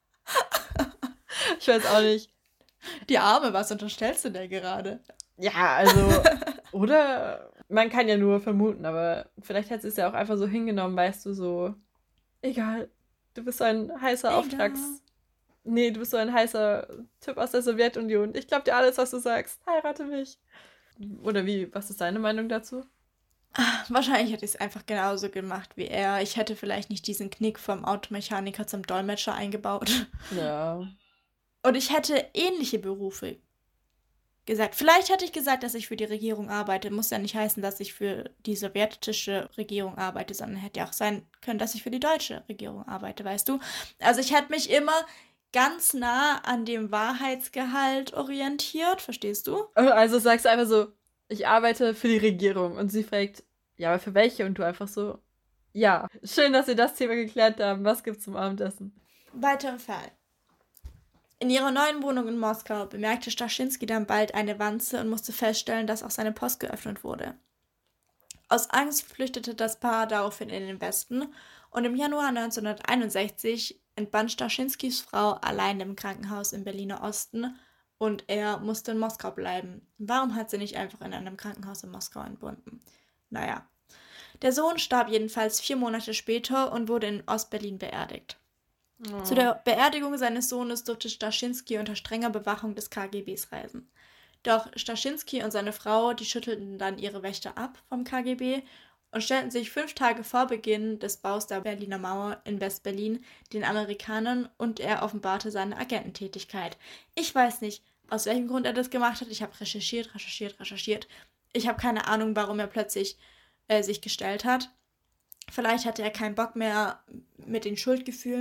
S2: Ich weiß auch nicht.
S1: Die Arme, was unterstellst du denn gerade?
S2: Ja, also, oder man kann ja nur vermuten, aber vielleicht hat sie es ja auch einfach so hingenommen, weißt du, so, egal, du bist so ein heißer
S1: Egal.
S2: Auftrags... Nee, du bist so ein heißer Typ aus der Sowjetunion. Ich glaub dir alles, was du sagst. Heirate mich. Oder wie, was ist deine Meinung dazu?
S1: Wahrscheinlich hätte ich es einfach genauso gemacht wie er. Ich hätte vielleicht nicht diesen Knick vom Automechaniker zum Dolmetscher eingebaut.
S2: Ja.
S1: Und ich hätte ähnliche Berufe gesagt. Vielleicht hätte ich gesagt, dass ich für die Regierung arbeite. Muss ja nicht heißen, dass ich für die sowjetische Regierung arbeite, sondern hätte ja auch sein können, dass ich für die deutsche Regierung arbeite, weißt du? Also ich hätte mich immer ganz nah an dem Wahrheitsgehalt orientiert, verstehst du?
S2: Also sagst du einfach so, ich arbeite für die Regierung. Und sie fragt, ja, aber für welche? Und du einfach so, ja. Schön, dass wir das Thema geklärt haben. Was gibt's zum Abendessen?
S1: Weiter im Fall. In ihrer neuen Wohnung in Moskau bemerkte Starschinski dann bald eine Wanze und musste feststellen, dass auch seine Post geöffnet wurde. Aus Angst flüchtete das Paar daraufhin in den Westen und im Januar neunzehnhunderteinundsechzig entband Starschinskis Frau allein im Krankenhaus im Berliner Osten und er musste in Moskau bleiben. Warum hat sie nicht einfach in einem Krankenhaus in Moskau entbunden? Naja. Der Sohn starb jedenfalls vier Monate später und wurde in Ostberlin beerdigt. Oh. Zu der Beerdigung seines Sohnes durfte Starschinski unter strenger Bewachung des K G Bs reisen. Doch Starschinski und seine Frau, die schüttelten dann ihre Wächter ab vom K G B und stellten sich fünf Tage vor Beginn des Baus der Berliner Mauer in West-Berlin den Amerikanern und er offenbarte seine Agententätigkeit. Ich weiß nicht, aus welchem Grund er das gemacht hat. Ich habe recherchiert, recherchiert, recherchiert. Ich habe keine Ahnung, warum er plötzlich äh, sich gestellt hat. Vielleicht hatte er keinen Bock mehr mit den Schuldgefühlen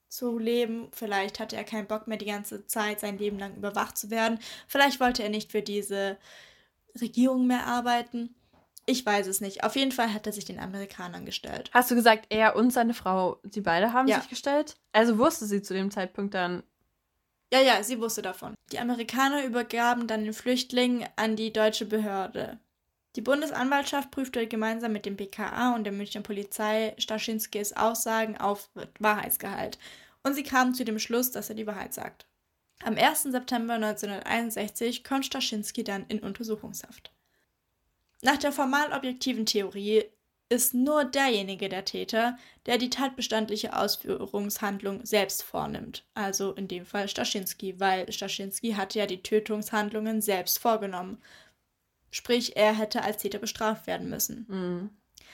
S1: zu leben. Vielleicht hatte er keinen Bock mehr, die ganze Zeit sein Leben lang überwacht zu werden. Vielleicht wollte er nicht für diese Regierung mehr arbeiten. Ich weiß es nicht. Auf jeden Fall hat er sich den Amerikanern gestellt.
S2: Hast du gesagt, er und seine Frau, die beide haben
S1: Ja.
S2: sich gestellt? Also wusste sie zu dem Zeitpunkt dann...
S1: Ja, ja, sie wusste davon. Die Amerikaner übergaben dann den Flüchtling an die deutsche Behörde. Die Bundesanwaltschaft prüfte gemeinsam mit dem B K A und der Münchner Polizei Starschinskis Aussagen auf Wahrheitsgehalt. Und sie kamen zu dem Schluss, dass er die Wahrheit sagt. Am ersten September neunzehnhunderteinundsechzig kommt Starschinski dann in Untersuchungshaft. Nach der formal objektiven Theorie ist nur derjenige der Täter, der die tatbestandliche Ausführungshandlung selbst vornimmt. Also in dem Fall Starschinski, weil Starschinski hatte ja die Tötungshandlungen selbst vorgenommen. Sprich, er hätte als Täter bestraft werden müssen.
S2: Mhm.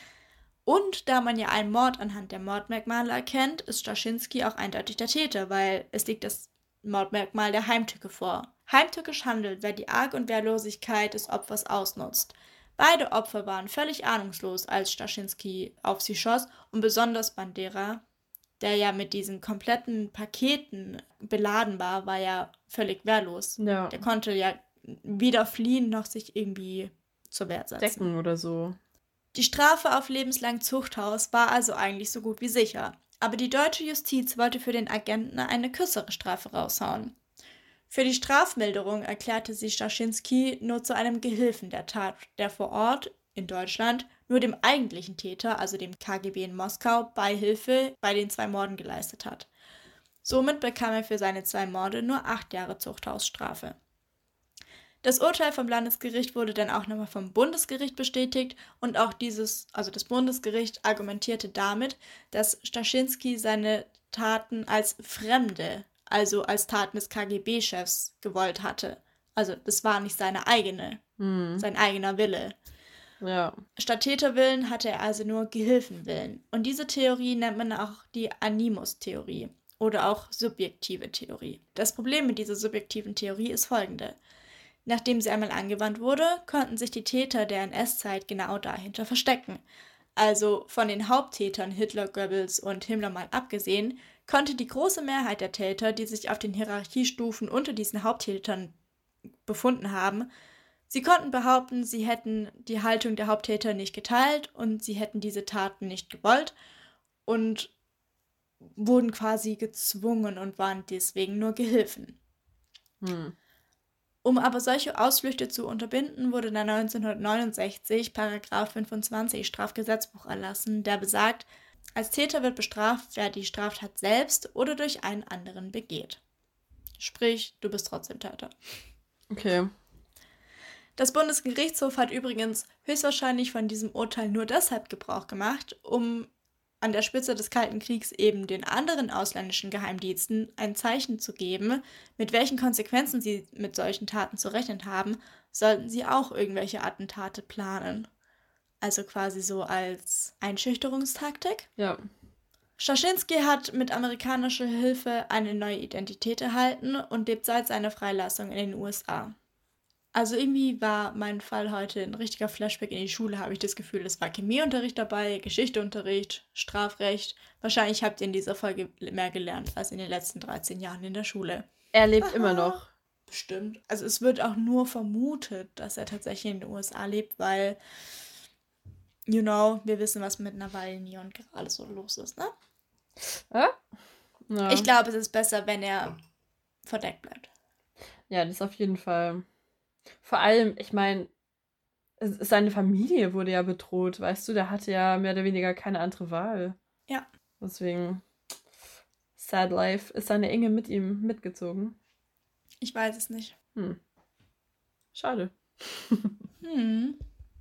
S1: Und da man ja einen Mord anhand der Mordmerkmale erkennt, ist Starschinski auch eindeutig der Täter, weil es liegt das Mordmerkmal der Heimtücke vor. Heimtückisch handelt, wer die Arg- und Wehrlosigkeit des Opfers ausnutzt. Beide Opfer waren völlig ahnungslos, als Starschinski auf sie schoss, und besonders Bandera, der ja mit diesen kompletten Paketen beladen war, war ja völlig wehrlos.
S2: Ja.
S1: Der konnte ja weder fliehen noch sich irgendwie zur Wehr setzen.
S2: Decken oder so.
S1: Die Strafe auf lebenslang Zuchthaus war also eigentlich so gut wie sicher. Aber die deutsche Justiz wollte für den Agenten eine kürzere Strafe raushauen. Für die Strafmilderung erklärte sie Starschinski nur zu einem Gehilfen der Tat, der vor Ort, in Deutschland, nur dem eigentlichen Täter, also dem K G B in Moskau, Beihilfe bei den zwei Morden geleistet hat. Somit bekam er für seine zwei Morde nur acht Jahre Zuchthausstrafe. Das Urteil vom Landesgericht wurde dann auch nochmal vom Bundesgericht bestätigt und auch dieses, also das Bundesgericht argumentierte damit, dass Starschinski seine Taten als Fremde, also als Taten des K G B-Chefs gewollt hatte. Also das war nicht seine eigene,
S2: Hm.
S1: sein eigener Wille.
S2: Ja.
S1: Statt Täterwillen hatte er also nur Gehilfenwillen. Und diese Theorie nennt man auch die Animus-Theorie oder auch subjektive Theorie. Das Problem mit dieser subjektiven Theorie ist folgende. Nachdem sie einmal angewandt wurde, konnten sich die Täter der N S-Zeit genau dahinter verstecken. Also von den Haupttätern Hitler, Goebbels und Himmler mal abgesehen, konnte die große Mehrheit der Täter, die sich auf den Hierarchiestufen unter diesen Haupttätern befunden haben, sie konnten behaupten, sie hätten die Haltung der Haupttäter nicht geteilt und sie hätten diese Taten nicht gewollt und wurden quasi gezwungen und waren deswegen nur Gehilfen.
S2: Hm.
S1: Um aber solche Ausflüchte zu unterbinden, wurde dann neunzehnhundertneunundsechzig Paragraph fünfundzwanzig Strafgesetzbuch erlassen, der besagt, als Täter wird bestraft, wer die Straftat selbst oder durch einen anderen begeht. Sprich, du bist trotzdem Täter.
S2: Okay.
S1: Das Bundesgerichtshof hat übrigens höchstwahrscheinlich von diesem Urteil nur deshalb Gebrauch gemacht, um an der Spitze des Kalten Kriegs eben den anderen ausländischen Geheimdiensten ein Zeichen zu geben, mit welchen Konsequenzen sie mit solchen Taten zu rechnen haben, sollten sie auch irgendwelche Attentate planen. Also quasi so als Einschüchterungstaktik.
S2: Ja.
S1: Starschinski hat mit amerikanischer Hilfe eine neue Identität erhalten und lebt seit seiner Freilassung in den U S A. Also irgendwie war mein Fall heute ein richtiger Flashback in die Schule, habe ich das Gefühl. Es war Chemieunterricht dabei, Geschichteunterricht, Strafrecht. Wahrscheinlich habt ihr in dieser Folge mehr gelernt als in den letzten dreizehn Jahren in der Schule.
S2: Er lebt immer noch.
S1: Bestimmt. Also es wird auch nur vermutet, dass er tatsächlich in den U S A lebt, weil, you know, wir wissen, was mit Nawalny und gerade so los ist, ne?
S2: Ja? Ja.
S1: Ich glaube, es ist besser, wenn er verdeckt bleibt.
S2: Ja, das auf jeden Fall. Vor allem, ich meine, seine Familie wurde ja bedroht, weißt du, der hatte ja mehr oder weniger keine andere Wahl.
S1: Ja.
S2: Deswegen, sad life. Ist seine Inge mit ihm mitgezogen?
S1: Ich weiß es nicht.
S2: Hm. Schade.
S1: Hm.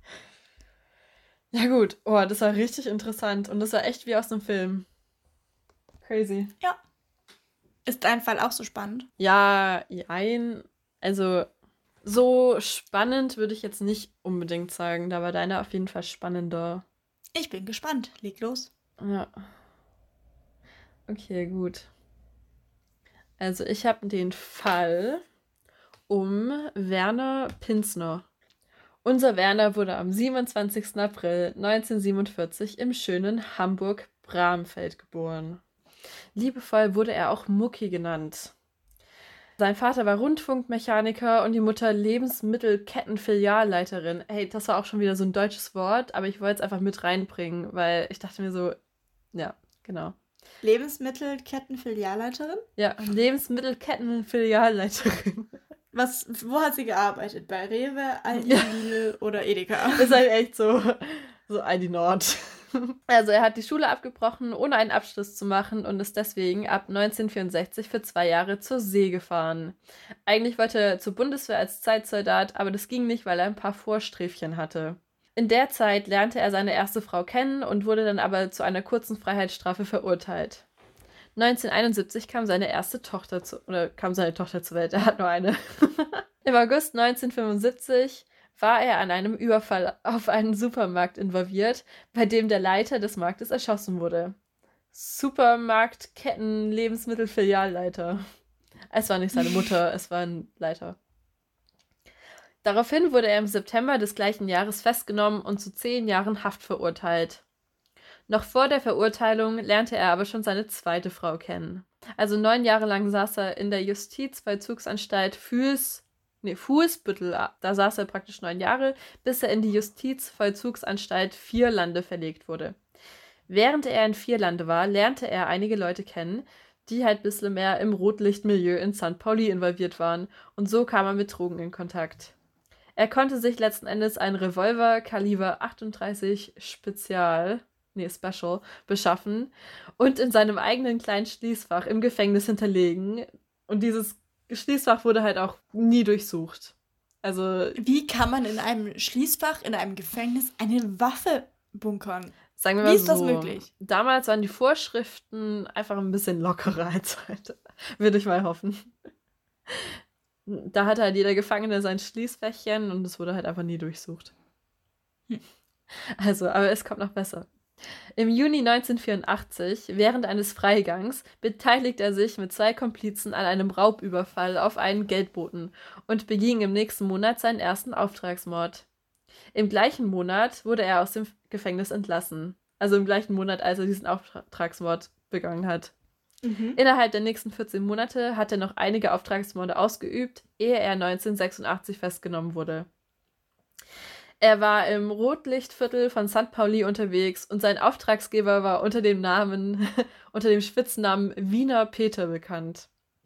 S2: Ja gut, oh, das war richtig interessant und das war echt wie aus einem Film. Crazy.
S1: Ja. Ist dein Fall auch so spannend?
S2: Ja, jein. Also, so spannend würde ich jetzt nicht unbedingt sagen. Da war deiner auf jeden Fall spannender.
S1: Ich bin gespannt. Leg los.
S2: Ja. Okay, gut. Also, ich habe den Fall um Werner Pinsner. Unser Werner wurde am siebenundzwanzigsten April neunzehnhundertsiebenundvierzig im schönen Hamburg-Bramfeld geboren. Liebevoll wurde er auch Mucki genannt. Sein Vater war Rundfunkmechaniker und die Mutter Lebensmittelkettenfilialleiterin. Hey, das war auch schon wieder so ein deutsches Wort, aber ich wollte es einfach mit reinbringen, weil ich dachte mir so, ja, genau.
S1: Lebensmittelkettenfilialleiterin?
S2: Ja, Lebensmittelkettenfilialleiterin.
S1: Was, wo hat sie gearbeitet? Bei Rewe, Aldi, Lidl oder Edeka?
S2: Ist halt echt so, so Aldi Nord. Also er hat die Schule abgebrochen, ohne einen Abschluss zu machen und ist deswegen ab neunzehnhundertvierundsechzig für zwei Jahre zur See gefahren. Eigentlich wollte er zur Bundeswehr als Zeitsoldat, aber das ging nicht, weil er ein paar Vorsträfchen hatte. In der Zeit lernte er seine erste Frau kennen und wurde dann aber zu einer kurzen Freiheitsstrafe verurteilt. neunzehnhunderteinundsiebzig kam seine erste Tochter zu, oder kam seine Tochter zur Welt, er hat nur eine. Im August neunzehnhundertfünfundsiebzig war er an einem Überfall auf einen Supermarkt involviert, bei dem der Leiter des Marktes erschossen wurde. Supermarktketten Lebensmittelfilialleiter. Es war nicht seine Mutter, es war ein Leiter. Daraufhin wurde er im September des gleichen Jahres festgenommen und zu zehn Jahren Haft verurteilt. Noch vor der Verurteilung lernte er aber schon seine zweite Frau kennen. Also neun Jahre lang saß er in der Justizvollzugsanstalt Fuß, nee, Fußbüttel, da saß er praktisch neun Jahre, bis er in die Justizvollzugsanstalt Vierlande verlegt wurde. Während er in Vierlande war, lernte er einige Leute kennen, die halt ein bisschen mehr im Rotlichtmilieu in Sankt Pauli involviert waren, und so kam er mit Drogen in Kontakt. Er konnte sich letzten Endes einen Revolver Kaliber achtunddreißig Spezial, nee, Special, beschaffen und in seinem eigenen kleinen Schließfach im Gefängnis hinterlegen. Und dieses Schließfach wurde halt auch nie durchsucht. Also,
S1: wie kann man in einem Schließfach in einem Gefängnis eine Waffe bunkern?
S2: Sagen wir mal
S1: Wie ist
S2: so,
S1: das möglich?
S2: Damals waren die Vorschriften einfach ein bisschen lockerer als heute. Würde ich mal hoffen. Da hatte halt jeder Gefangene sein Schließfächchen und es wurde halt einfach nie durchsucht.
S1: Hm.
S2: Also, aber es kommt noch besser. Im Juni neunzehnhundertvierundachtzig, während eines Freigangs, beteiligt er sich mit zwei Komplizen an einem Raubüberfall auf einen Geldboten und beging im nächsten Monat seinen ersten Auftragsmord. Im gleichen Monat wurde er aus dem Gefängnis entlassen. Also im gleichen Monat, als er diesen Auftragsmord begangen hat. Mhm. Innerhalb der nächsten vierzehn Monate hat er noch einige Auftragsmorde ausgeübt, ehe er neunzehnhundertsechsundachtzig festgenommen wurde. Er war im Rotlichtviertel von Sankt Pauli unterwegs und sein Auftragsgeber war unter dem Namen, unter dem Spitznamen Wiener Peter bekannt.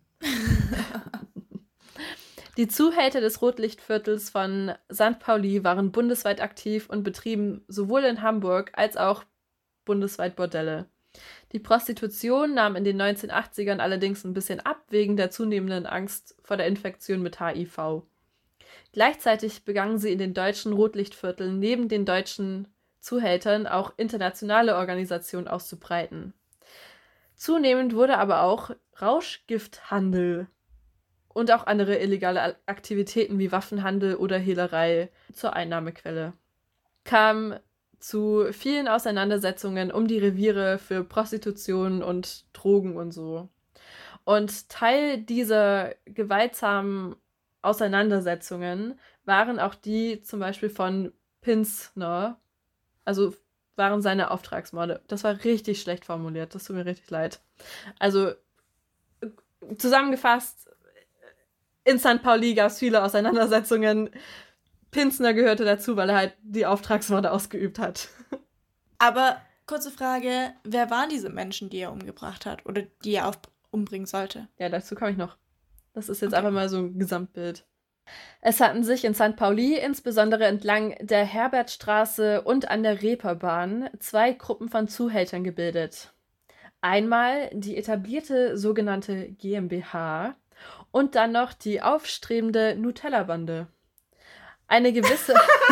S2: Die Zuhälter des Rotlichtviertels von Sankt Pauli waren bundesweit aktiv und betrieben sowohl in Hamburg als auch bundesweit Bordelle. Die Prostitution nahm in den neunzehnhundertachtzigern allerdings ein bisschen ab, wegen der zunehmenden Angst vor der Infektion mit H I V. Gleichzeitig begannen sie in den deutschen Rotlichtvierteln neben den deutschen Zuhältern auch internationale Organisationen auszubreiten. Zunehmend wurde aber auch Rauschgifthandel und auch andere illegale Aktivitäten wie Waffenhandel oder Hehlerei zur Einnahmequelle. Kam zu vielen Auseinandersetzungen um die Reviere für Prostitution und Drogen und so. Und Teil dieser gewaltsamen Auseinandersetzungen waren auch die zum Beispiel von Pinsner, also waren seine Auftragsmorde. Das war richtig schlecht formuliert, das tut mir richtig leid. Also zusammengefasst, in Sankt Pauli gab es viele Auseinandersetzungen. Pinsner gehörte dazu, weil er halt die Auftragsmorde ausgeübt hat.
S1: Aber kurze Frage, wer waren diese Menschen, die er umgebracht hat oder die er umbringen sollte?
S2: Ja, dazu komme ich noch. Das ist jetzt okay. Einfach mal so ein Gesamtbild. Es hatten sich in Sankt Pauli, insbesondere entlang der Herbertstraße und an der Reeperbahn, zwei Gruppen von Zuhältern gebildet. Einmal die etablierte sogenannte GmbH und dann noch die aufstrebende Nutella-Bande. Eine gewisse...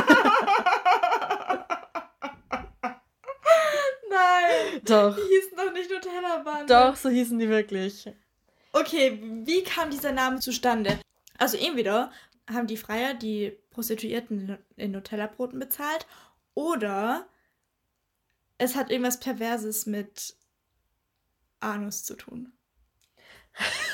S1: Nein!
S2: Doch.
S1: Die hießen doch nicht Nutella-Bande.
S2: Doch, so hießen die wirklich.
S1: Okay, wie kam dieser Name zustande? Also entweder haben die Freier die Prostituierten in Nutella-Broten bezahlt oder es hat irgendwas Perverses mit Anus zu tun.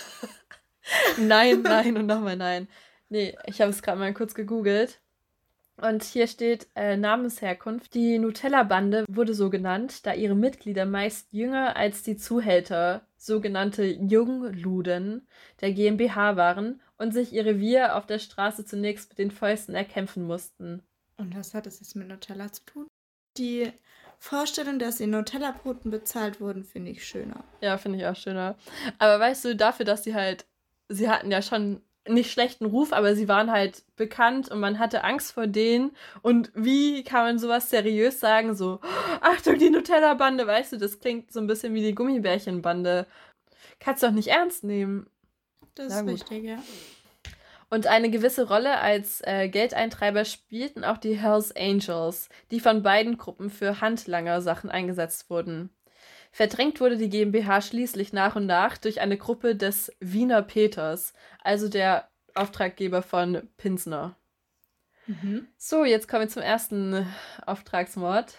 S2: Nein, nein und nochmal nein. Nee, ich habe es gerade mal kurz gegoogelt. Und hier steht äh, Namensherkunft. Die Nutella-Bande wurde so genannt, da ihre Mitglieder meist jünger als die Zuhälter, sogenannte Jungluden, der GmbH waren und sich ihr Revier auf der Straße zunächst mit den Fäusten erkämpfen mussten.
S1: Und was hat das jetzt mit Nutella zu tun? Die Vorstellung, dass in Nutella-Broten bezahlt wurden, finde ich schöner.
S2: Ja, finde ich auch schöner. Aber weißt du, dafür, dass sie halt, sie hatten ja schon nicht schlechten Ruf, aber sie waren halt bekannt und man hatte Angst vor denen. Und wie kann man sowas seriös sagen? So, Achtung, die Nutella-Bande, weißt du, das klingt so ein bisschen wie die Gummibärchen-Bande. Kannst du doch nicht ernst nehmen.
S1: Das
S2: Na
S1: ist
S2: gut.
S1: richtig, ja.
S2: Und eine gewisse Rolle als äh, Geldeintreiber spielten auch die Hells Angels, die von beiden Gruppen für Handlanger-Sachen eingesetzt wurden. Verdrängt wurde die GmbH schließlich nach und nach durch eine Gruppe des Wiener Peters, also der Auftraggeber von Pinsner.
S1: Mhm.
S2: So, jetzt kommen wir zum ersten Auftragsmord.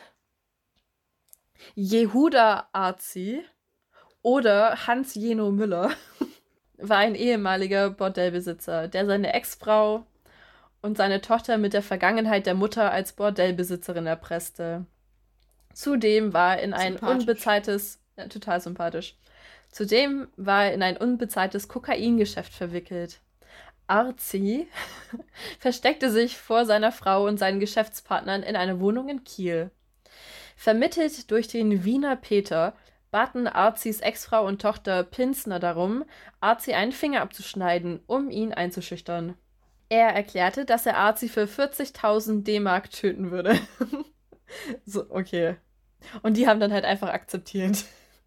S2: Jehuda Arzi oder Hans Jeno Müller war ein ehemaliger Bordellbesitzer, der seine Ex-Frau und seine Tochter mit der Vergangenheit der Mutter als Bordellbesitzerin erpresste. Zudem war er in ein unbezahltes, ja, total sympathisch. Zudem war er in ein unbezahltes Kokaingeschäft verwickelt. Arzi versteckte sich vor seiner Frau und seinen Geschäftspartnern in einer Wohnung in Kiel. Vermittelt durch den Wiener Peter baten Arzis Ex-Frau und Tochter Pinsner darum, Arzi einen Finger abzuschneiden, um ihn einzuschüchtern. Er erklärte, dass er Arzi für vierzigtausend D-Mark töten würde. So, okay. Und die haben dann halt einfach akzeptiert.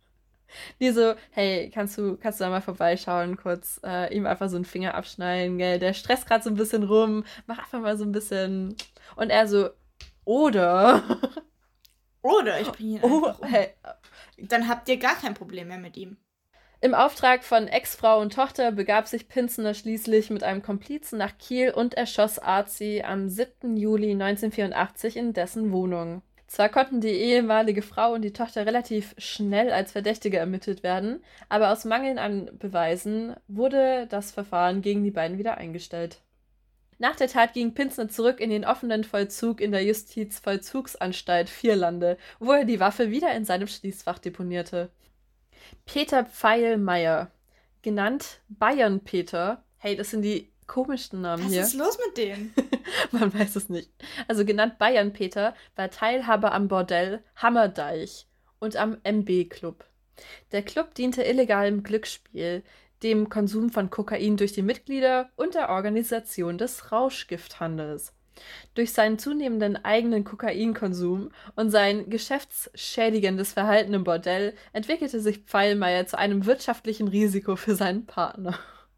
S2: Die so, hey, kannst du, kannst du da mal vorbeischauen, kurz äh, ihm einfach so einen Finger abschneiden, gell? Der stresst gerade so ein bisschen rum, mach einfach mal so ein bisschen. Und er so, oder.
S1: Oder ich bringe ihn
S2: Oh,
S1: einfach um.
S2: hey.
S1: Dann habt ihr gar kein Problem mehr mit ihm.
S2: Im Auftrag von Ex-Frau und Tochter begab sich Pinsner schließlich mit einem Komplizen nach Kiel und erschoss Arzi am siebten Juli neunzehnhundertvierundachtzig in dessen Wohnung. Zwar konnten die ehemalige Frau und die Tochter relativ schnell als Verdächtige ermittelt werden, aber aus Mangel an Beweisen wurde das Verfahren gegen die beiden wieder eingestellt. Nach der Tat ging Pinsner zurück in den offenen Vollzug in der Justizvollzugsanstalt Vierlande, wo er die Waffe wieder in seinem Schließfach deponierte. Peter Pfeilmeier, genannt Bayern-Peter, hey, das sind die komischsten Namen
S1: Was
S2: hier.
S1: Was ist los mit denen?
S2: Man weiß es nicht. Also genannt Bayern-Peter war Teilhaber am Bordell Hammerdeich und am M B-Club. Der Club diente illegalem Glücksspiel, dem Konsum von Kokain durch die Mitglieder und der Organisation des Rauschgifthandels. Durch seinen zunehmenden eigenen Kokainkonsum und sein geschäftsschädigendes Verhalten im Bordell entwickelte sich Pfeilmeier zu einem wirtschaftlichen Risiko für seinen Partner.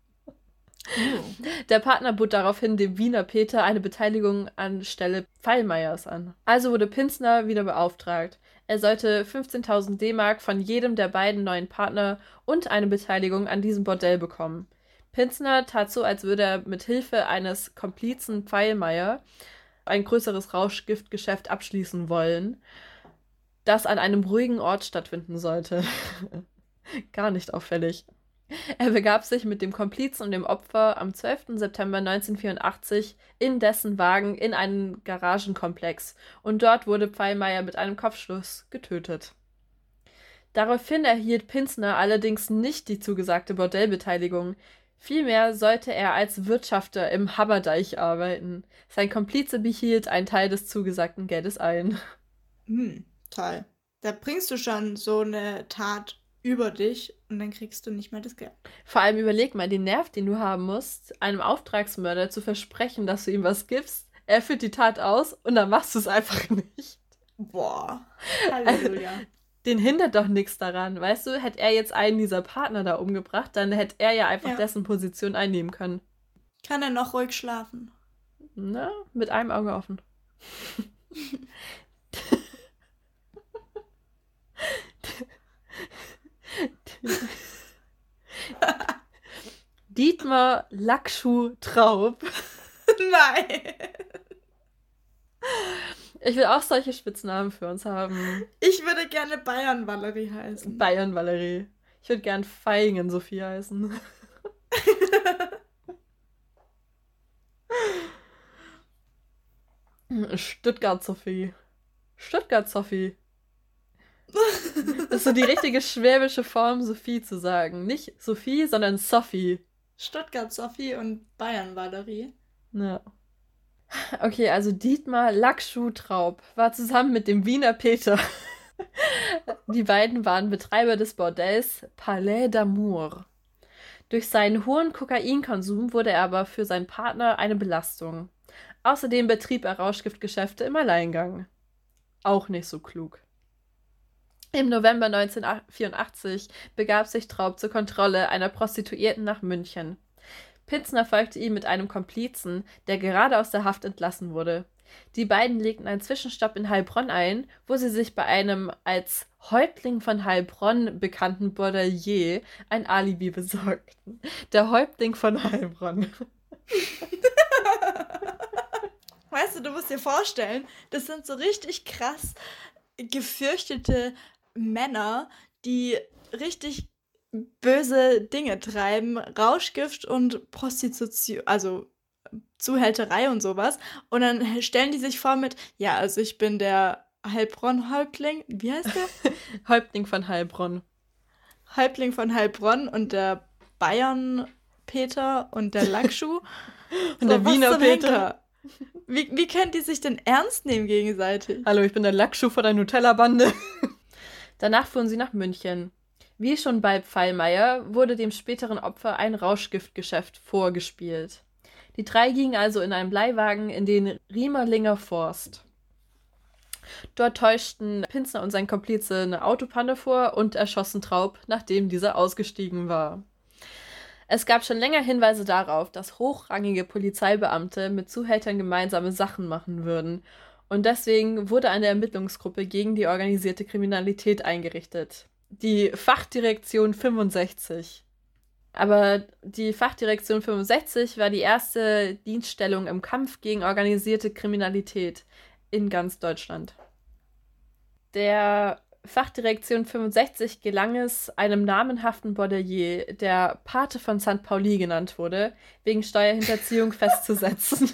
S2: Oh. Der Partner bot daraufhin dem Wiener Peter eine Beteiligung anstelle Pfeilmeiers an. Also wurde Pinsner wieder beauftragt. Er sollte fünfzehntausend D-Mark von jedem der beiden neuen Partner und eine Beteiligung an diesem Bordell bekommen. Pinsner tat so, als würde er mit Hilfe eines Komplizen Pfeilmeier ein größeres Rauschgiftgeschäft abschließen wollen, das an einem ruhigen Ort stattfinden sollte. Gar nicht auffällig. Er begab sich mit dem Komplizen und dem Opfer am zwölften September neunzehnhundertvierundachtzig in dessen Wagen in einen Garagenkomplex und dort wurde Pfeilmeier mit einem Kopfschuss getötet. Daraufhin erhielt Pinsner allerdings nicht die zugesagte Bordellbeteiligung. Vielmehr sollte er als Wirtschafter im Hammerdeich arbeiten. Sein Komplize behielt einen Teil des zugesagten Geldes ein.
S1: Hm, toll. Da bringst du schon so eine Tat über dich und dann kriegst du nicht mehr das Geld.
S2: Vor allem überleg mal den Nerv, den du haben musst, einem Auftragsmörder zu versprechen, dass du ihm was gibst. Er führt die Tat aus und dann machst du es einfach nicht.
S1: Boah, Halleluja.
S2: Den hindert doch nichts daran, weißt du? Hätte er jetzt einen dieser Partner da umgebracht, dann hätte er ja einfach
S1: Ja.
S2: dessen Position einnehmen können.
S1: Kann er noch ruhig schlafen?
S2: Na, mit einem Auge offen. Dietmar Lackschuh Traub.
S1: Nein.
S2: Ich will auch solche Spitznamen für uns haben.
S1: Ich würde gerne Bayern Valerie heißen.
S2: Bayern Valerie. Ich würde gern Feigen Sophie heißen. Stuttgart-Sophie. Stuttgart-Sophie. Das ist so die richtige schwäbische Form, Sophie zu sagen. Nicht Sophie, sondern Sophie.
S1: Stuttgart-Sophie und Bayern-Valerie.
S2: Ja. Okay, also Dietmar Lackschuh-Traub war zusammen mit dem Wiener Peter. Die beiden waren Betreiber des Bordells Palais d'Amour. Durch seinen hohen Kokainkonsum wurde er aber für seinen Partner eine Belastung. Außerdem betrieb er Rauschgiftgeschäfte im Alleingang. Auch nicht so klug. Im November neunzehnhundertvierundachtzig begab sich Traub zur Kontrolle einer Prostituierten nach München. Pinzner folgte ihm mit einem Komplizen, der gerade aus der Haft entlassen wurde. Die beiden legten einen Zwischenstopp in Heilbronn ein, wo sie sich bei einem als Häuptling von Heilbronn bekannten Bordelier ein Alibi besorgten. Der Häuptling von Heilbronn.
S1: Weißt du, du musst dir vorstellen, das sind so richtig krass gefürchtete Männer, die richtig böse Dinge treiben, Rauschgift und Prostitution, also Zuhälterei und sowas. Und dann stellen die sich vor mit, ja, also ich bin der Heilbronn-Häuptling, wie heißt der?
S2: Häuptling von Heilbronn.
S1: Häuptling von Heilbronn und der Bayern-Peter und der Lackschuh.
S2: Und der Wiener Peter.
S1: Wie, wie könnt die sich denn ernst nehmen gegenseitig?
S2: Hallo, ich bin der Lackschuh von der Nutella-Bande. Danach fuhren sie nach München. Wie schon bei Pfeilmeier wurde dem späteren Opfer ein Rauschgiftgeschäft vorgespielt. Die drei gingen also in einem Leihwagen in den Riemerlinger Forst. Dort täuschten Pinzner und sein Komplize eine Autopanne vor und erschossen Traub, nachdem dieser ausgestiegen war. Es gab schon länger Hinweise darauf, dass hochrangige Polizeibeamte mit Zuhältern gemeinsame Sachen machen würden. Und deswegen wurde eine Ermittlungsgruppe gegen die organisierte Kriminalität eingerichtet. Die Fachdirektion fünfundsechzig. Aber die Fachdirektion fünfundsechzig war die erste Dienststellung im Kampf gegen organisierte Kriminalität in ganz Deutschland. Der Fachdirektion fünfundsechzig gelang es, einem namenhaften Bordelier, der Pate von Sankt Pauli genannt wurde, wegen Steuerhinterziehung festzusetzen.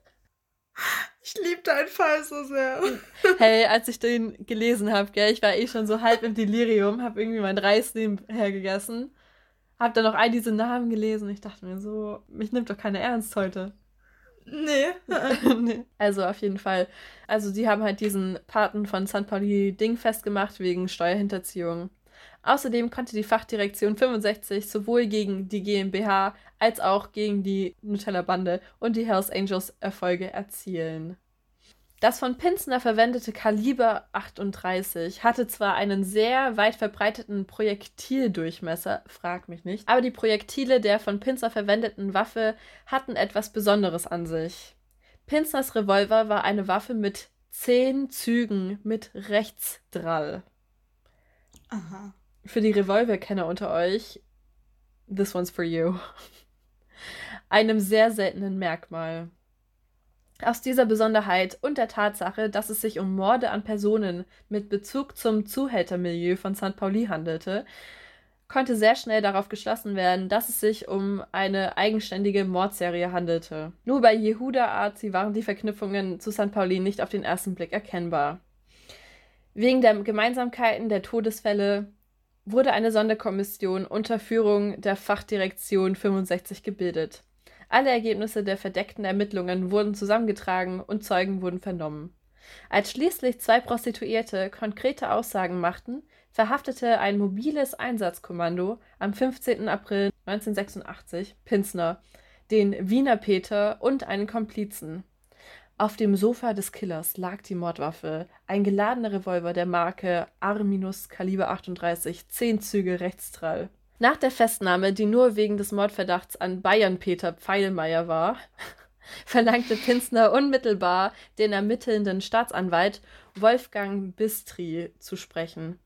S1: Ich liebe deinen Fall so sehr.
S2: Hey, als ich den gelesen habe, gell, ich war eh schon so halb im Delirium, habe irgendwie mein Reis nebenher gegessen, habe dann noch all diese Namen gelesen. Ich dachte mir so, mich nimmt doch keiner ernst heute.
S1: Nee.
S2: Nee. Also auf jeden Fall. Also die haben halt diesen Paten von Sankt Pauli Ding festgemacht wegen Steuerhinterziehung. Außerdem konnte die Fachdirektion fünfundsechzig sowohl gegen die GmbH als auch gegen die Nutella-Bande und die Hells Angels Erfolge erzielen. Das von Pinzner verwendete Kaliber achtunddreißig hatte zwar einen sehr weit verbreiteten Projektildurchmesser, frag mich nicht, aber die Projektile der von Pinzner verwendeten Waffe hatten etwas Besonderes an sich. Pinzners Revolver war eine Waffe mit zehn Zügen mit Rechtsdrall.
S1: Aha.
S2: Für die Revolverkenner unter euch, this one's for you. Einem sehr seltenen Merkmal. Aus dieser Besonderheit und der Tatsache, dass es sich um Morde an Personen mit Bezug zum Zuhältermilieu von Sankt Pauli handelte, konnte sehr schnell darauf geschlossen werden, dass es sich um eine eigenständige Mordserie handelte. Nur bei Yehuda Arzi waren die Verknüpfungen zu Sankt Pauli nicht auf den ersten Blick erkennbar. Wegen der Gemeinsamkeiten der Todesfälle wurde eine Sonderkommission unter Führung der Fachdirektion fünfundsechzig gebildet. Alle Ergebnisse der verdeckten Ermittlungen wurden zusammengetragen und Zeugen wurden vernommen. Als schließlich zwei Prostituierte konkrete Aussagen machten, verhaftete ein mobiles Einsatzkommando am fünfzehnten April neunzehnhundertsechsundachtzig Pinzner, den Wiener Peter und einen Komplizen. Auf dem Sofa des Killers lag die Mordwaffe, ein geladener Revolver der Marke Arminus Kaliber achtunddreißig, zehn Züge Rechtsdrall. Nach der Festnahme, die nur wegen des Mordverdachts an Bayern-Peter Pfeilmeier war, verlangte Pinzner unmittelbar den ermittelnden Staatsanwalt Wolfgang Bistri zu sprechen.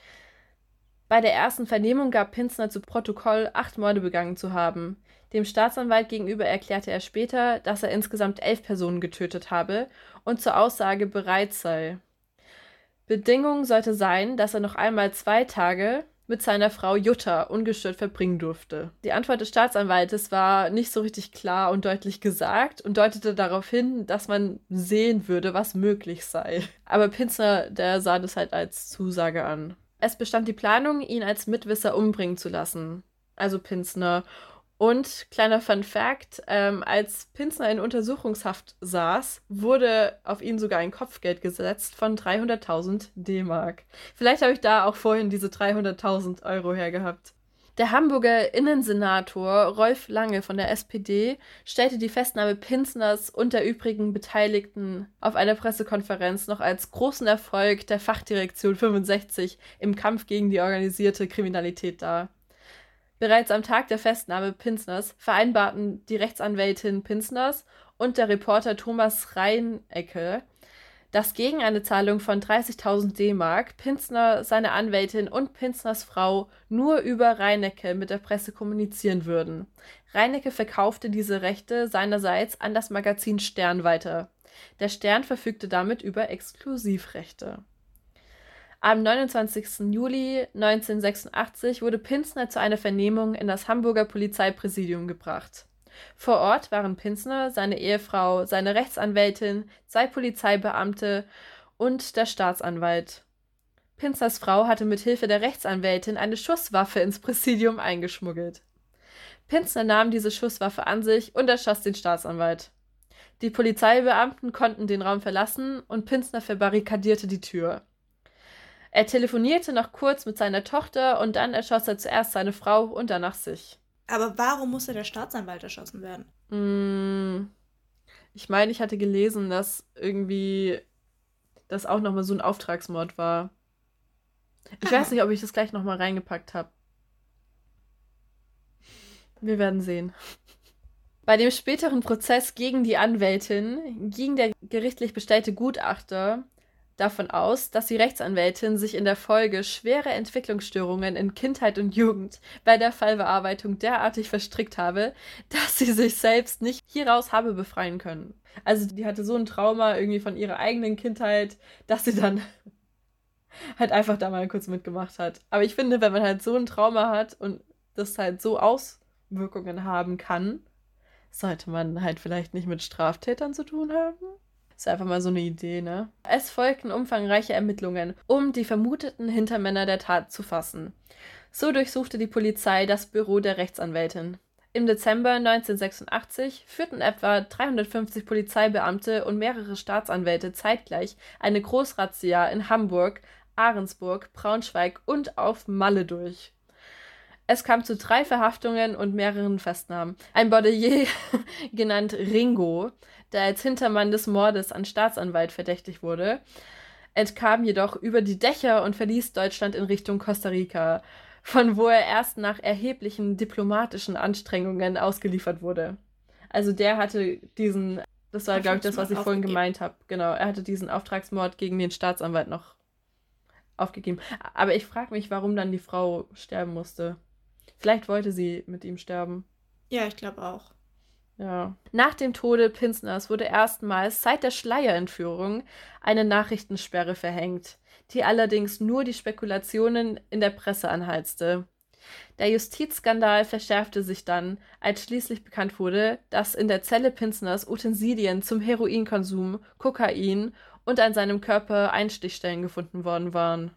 S2: Bei der ersten Vernehmung gab Pinzner zu Protokoll, acht Morde begangen zu haben. Dem Staatsanwalt gegenüber erklärte er später, dass er insgesamt elf Personen getötet habe und zur Aussage bereit sei. Bedingung sollte sein, dass er noch einmal zwei Tage mit seiner Frau Jutta ungestört verbringen durfte. Die Antwort des Staatsanwaltes war nicht so richtig klar und deutlich gesagt und deutete darauf hin, dass man sehen würde, was möglich sei. Aber Pinzner, der sah das halt als Zusage an. Es bestand die Planung, ihn als Mitwisser umbringen zu lassen. Also Pinzner. Und, kleiner Fun Fact, ähm, als Pinzner in Untersuchungshaft saß, wurde auf ihn sogar ein Kopfgeld gesetzt von dreihunderttausend D-Mark. Vielleicht habe ich da auch vorhin diese dreihunderttausend Euro hergehabt. Der Hamburger Innensenator Rolf Lange von der S P D stellte die Festnahme Pinzners und der übrigen Beteiligten auf einer Pressekonferenz noch als großen Erfolg der Fachdirektion fünfundsechzig im Kampf gegen die organisierte Kriminalität dar. Bereits am Tag der Festnahme Pinzners vereinbarten die Rechtsanwältin Pinzners und der Reporter Thomas Reinecke, dass gegen eine Zahlung von dreißigtausend D-Mark Pinzner, seine Anwältin und Pinzners Frau nur über Reinecke mit der Presse kommunizieren würden. Reinecke verkaufte diese Rechte seinerseits an das Magazin Stern weiter. Der Stern verfügte damit über Exklusivrechte. Am neunundzwanzigsten Juli neunzehnhundertsechsundachtzig wurde Pinzner zu einer Vernehmung in das Hamburger Polizeipräsidium gebracht. Vor Ort waren Pinzner, seine Ehefrau, seine Rechtsanwältin, zwei Polizeibeamte und der Staatsanwalt. Pinzners Frau hatte mit Hilfe der Rechtsanwältin eine Schusswaffe ins Präsidium eingeschmuggelt. Pinzner nahm diese Schusswaffe an sich und erschoss den Staatsanwalt. Die Polizeibeamten konnten den Raum verlassen und Pinzner verbarrikadierte die Tür. Er telefonierte noch kurz mit seiner Tochter und dann erschoss er zuerst seine Frau und danach sich.
S1: Aber warum musste der Staatsanwalt erschossen werden?
S2: Mm, ich meine, ich hatte gelesen, dass irgendwie das auch nochmal so ein Auftragsmord war. Ich
S1: Aha.
S2: weiß nicht, ob ich das gleich nochmal reingepackt habe. Wir werden sehen. Bei dem späteren Prozess gegen die Anwältin ging der gerichtlich bestellte Gutachter davon aus, dass die Rechtsanwältin sich in der Folge schwere Entwicklungsstörungen in Kindheit und Jugend bei der Fallbearbeitung derartig verstrickt habe, dass sie sich selbst nicht hieraus habe befreien können. Also die hatte so ein Trauma irgendwie von ihrer eigenen Kindheit, dass sie dann halt einfach da mal kurz mitgemacht hat. Aber ich finde, wenn man halt so ein Trauma hat und das halt so Auswirkungen haben kann, sollte man halt vielleicht nicht mit Straftätern zu tun haben. Ist einfach mal so eine Idee, ne? Es folgten umfangreiche Ermittlungen, um die vermuteten Hintermänner der Tat zu fassen. So durchsuchte die Polizei das Büro der Rechtsanwältin. Im Dezember neunzehnhundertsechsundachtzig führten etwa dreihundertfünfzig Polizeibeamte und mehrere Staatsanwälte zeitgleich eine Großrazzia in Hamburg, Ahrensburg, Braunschweig und auf Malle durch. Es kam zu drei Verhaftungen und mehreren Festnahmen. Ein Bordelier, genannt Ringo, der als Hintermann des Mordes an Staatsanwalt verdächtigt wurde, entkam jedoch über die Dächer und verließ Deutschland in Richtung Costa Rica, von wo er erst nach erheblichen diplomatischen Anstrengungen ausgeliefert wurde. Also der hatte diesen, das war glaube ich das, was ich vorhin gemeint habe, genau, er hatte diesen Auftragsmord gegen den Staatsanwalt noch aufgegeben. Aber ich frage mich, warum dann die Frau sterben musste. Vielleicht wollte sie mit ihm sterben.
S1: Ja, ich glaube auch.
S2: Ja. Nach dem Tode Pinzners wurde erstmals seit der Schleierentführung eine Nachrichtensperre verhängt, die allerdings nur die Spekulationen in der Presse anheizte. Der Justizskandal verschärfte sich dann, als schließlich bekannt wurde, dass in der Zelle Pinzners Utensilien zum Heroinkonsum, Kokain und an seinem Körper Einstichstellen gefunden worden waren.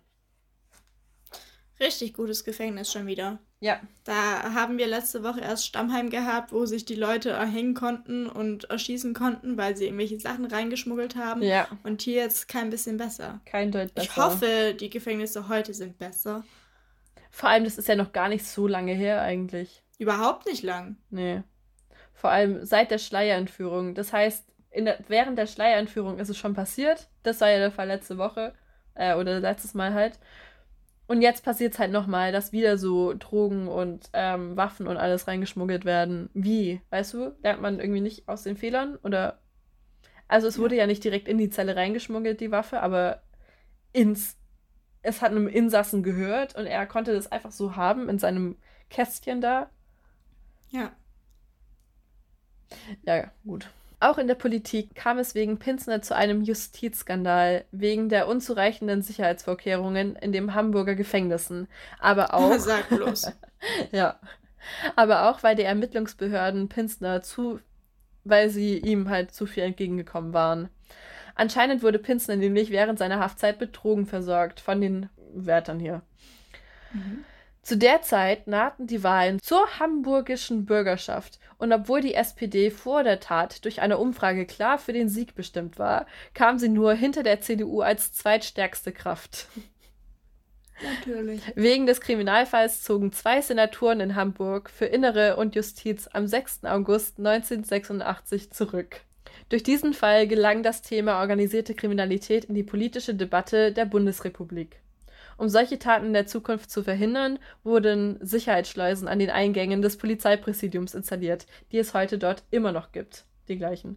S1: Richtig gutes Gefängnis schon wieder.
S2: Ja.
S1: Da haben wir letzte Woche erst Stammheim gehabt, wo sich die Leute erhängen konnten und erschießen konnten, weil sie irgendwelche Sachen reingeschmuggelt haben.
S2: Ja.
S1: Und hier jetzt kein bisschen besser.
S2: Kein Deut besser.
S1: Ich hoffe, die Gefängnisse heute sind besser.
S2: Vor allem, das ist ja noch gar nicht so lange her eigentlich.
S1: Überhaupt nicht lang.
S2: Nee. Vor allem seit der Schleierentführung. Das heißt, in der, während der Schleierentführung ist es schon passiert. Das war ja der Fall letzte Woche. Äh, oder letztes Mal halt. Und jetzt passiert es halt nochmal, dass wieder so Drogen und ähm, Waffen und alles reingeschmuggelt werden. Wie? Weißt du? Lernt man irgendwie nicht aus den Fehlern? Oder? Also es wurde ja, ja nicht direkt in die Zelle reingeschmuggelt, die Waffe, aber ins... Es hat einem Insassen gehört und er konnte das einfach so haben in seinem Kästchen da.
S1: Ja.
S2: Ja, gut. Auch in der Politik kam es wegen Pinzner zu einem Justizskandal wegen der unzureichenden Sicherheitsvorkehrungen in den Hamburger Gefängnissen. Aber auch,
S1: Sag bloß.
S2: ja, aber auch, weil die Ermittlungsbehörden Pinzner zu, weil sie ihm halt zu viel entgegengekommen waren. Anscheinend wurde Pinzner nämlich während seiner Haftzeit mit Drogen versorgt von den Wärtern hier.
S1: Mhm.
S2: Zu der Zeit nahten die Wahlen zur hamburgischen Bürgerschaft und obwohl die S P D vor der Tat durch eine Umfrage klar für den Sieg bestimmt war, kam sie nur hinter der C D U als zweitstärkste Kraft.
S1: Natürlich.
S2: Wegen des Kriminalfalls zogen zwei Senatoren in Hamburg für Innere und Justiz am sechsten August neunzehnhundertsechsundachtzig zurück. Durch diesen Fall gelang das Thema organisierte Kriminalität in die politische Debatte der Bundesrepublik. Um solche Taten in der Zukunft zu verhindern, wurden Sicherheitsschleusen an den Eingängen des Polizeipräsidiums installiert, die es heute dort immer noch gibt. Die gleichen.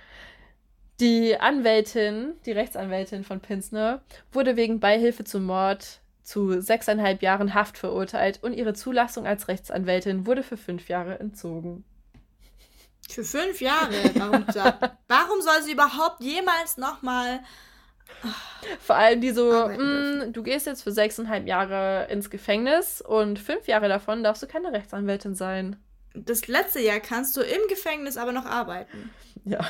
S2: Die Anwältin, die Rechtsanwältin von Pinzner, wurde wegen Beihilfe zum Mord zu sechseinhalb Jahren Haft verurteilt und ihre Zulassung als Rechtsanwältin wurde für fünf Jahre entzogen.
S1: Für fünf Jahre? Warum, warum soll sie überhaupt jemals nochmal...
S2: Vor allem die so, du gehst jetzt für sechseinhalb Jahre ins Gefängnis und fünf Jahre davon darfst du keine Rechtsanwältin sein.
S1: Das letzte Jahr kannst du im Gefängnis aber noch arbeiten.
S2: Ja.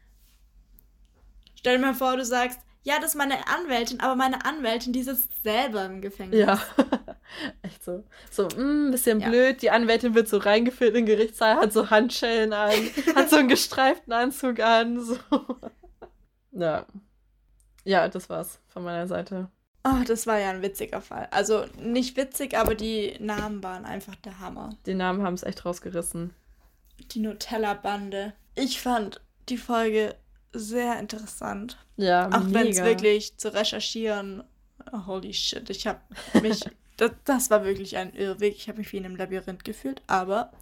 S1: Stell dir mal vor, du sagst, ja, das ist meine Anwältin, aber meine Anwältin, die sitzt selber im Gefängnis.
S2: Ja, echt so. So, ein bisschen ja. blöd, die Anwältin wird so reingeführt in den Gerichtssaal, hat so Handschellen an, hat so einen gestreiften Anzug an, so. Ja. Ja, das war's von meiner Seite.
S1: Oh, das war ja ein witziger Fall. Also nicht witzig, aber die Namen waren einfach der Hammer.
S2: Die Namen haben es echt rausgerissen.
S1: Die Nutella-Bande. Ich fand die Folge sehr interessant.
S2: Ja,
S1: auch
S2: mega.
S1: wenn es wirklich zu recherchieren, oh, holy shit, ich habe mich, das, das war wirklich ein Irrweg. Ich habe mich wie in einem Labyrinth gefühlt, aber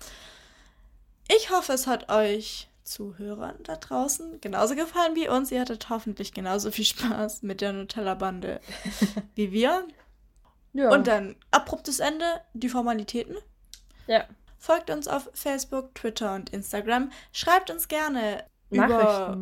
S1: ich hoffe, es hat euch Zuhörern da draußen genauso gefallen wie uns. Ihr hattet hoffentlich genauso viel Spaß mit der Nutella-Bande wie wir. Ja. Und dann abruptes Ende, die Formalitäten.
S2: Ja.
S1: Folgt uns auf Facebook, Twitter und Instagram. Schreibt uns gerne über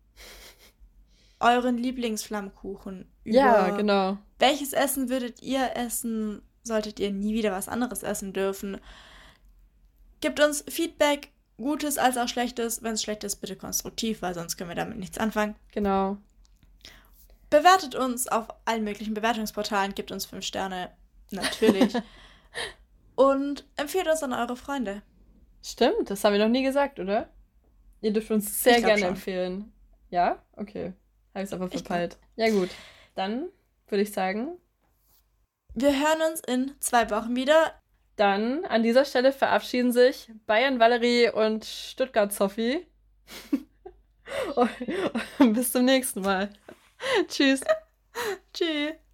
S1: euren Lieblingsflammkuchen. Über
S2: ja, genau.
S1: Welches Essen würdet ihr essen? Solltet ihr nie wieder was anderes essen dürfen? Gebt uns Feedback. Gutes als auch Schlechtes. Wenn es schlecht ist, bitte konstruktiv, weil sonst können wir damit nichts anfangen.
S2: Genau.
S1: Bewertet uns auf allen möglichen Bewertungsportalen, gebt uns fünf Sterne, natürlich. Und empfehlt uns an eure Freunde.
S2: Stimmt, das haben wir noch nie gesagt, oder? Ihr dürft uns sehr gerne
S1: schon.
S2: empfehlen. Ja? Okay. Habe ich es aber verpeilt. Ja gut, dann würde ich sagen...
S1: Wir hören uns in zwei Wochen wieder.
S2: Dann an dieser Stelle verabschieden sich Bayern Valerie und Stuttgart Sophie. Und bis zum nächsten Mal. Tschüss.
S1: Tschüss.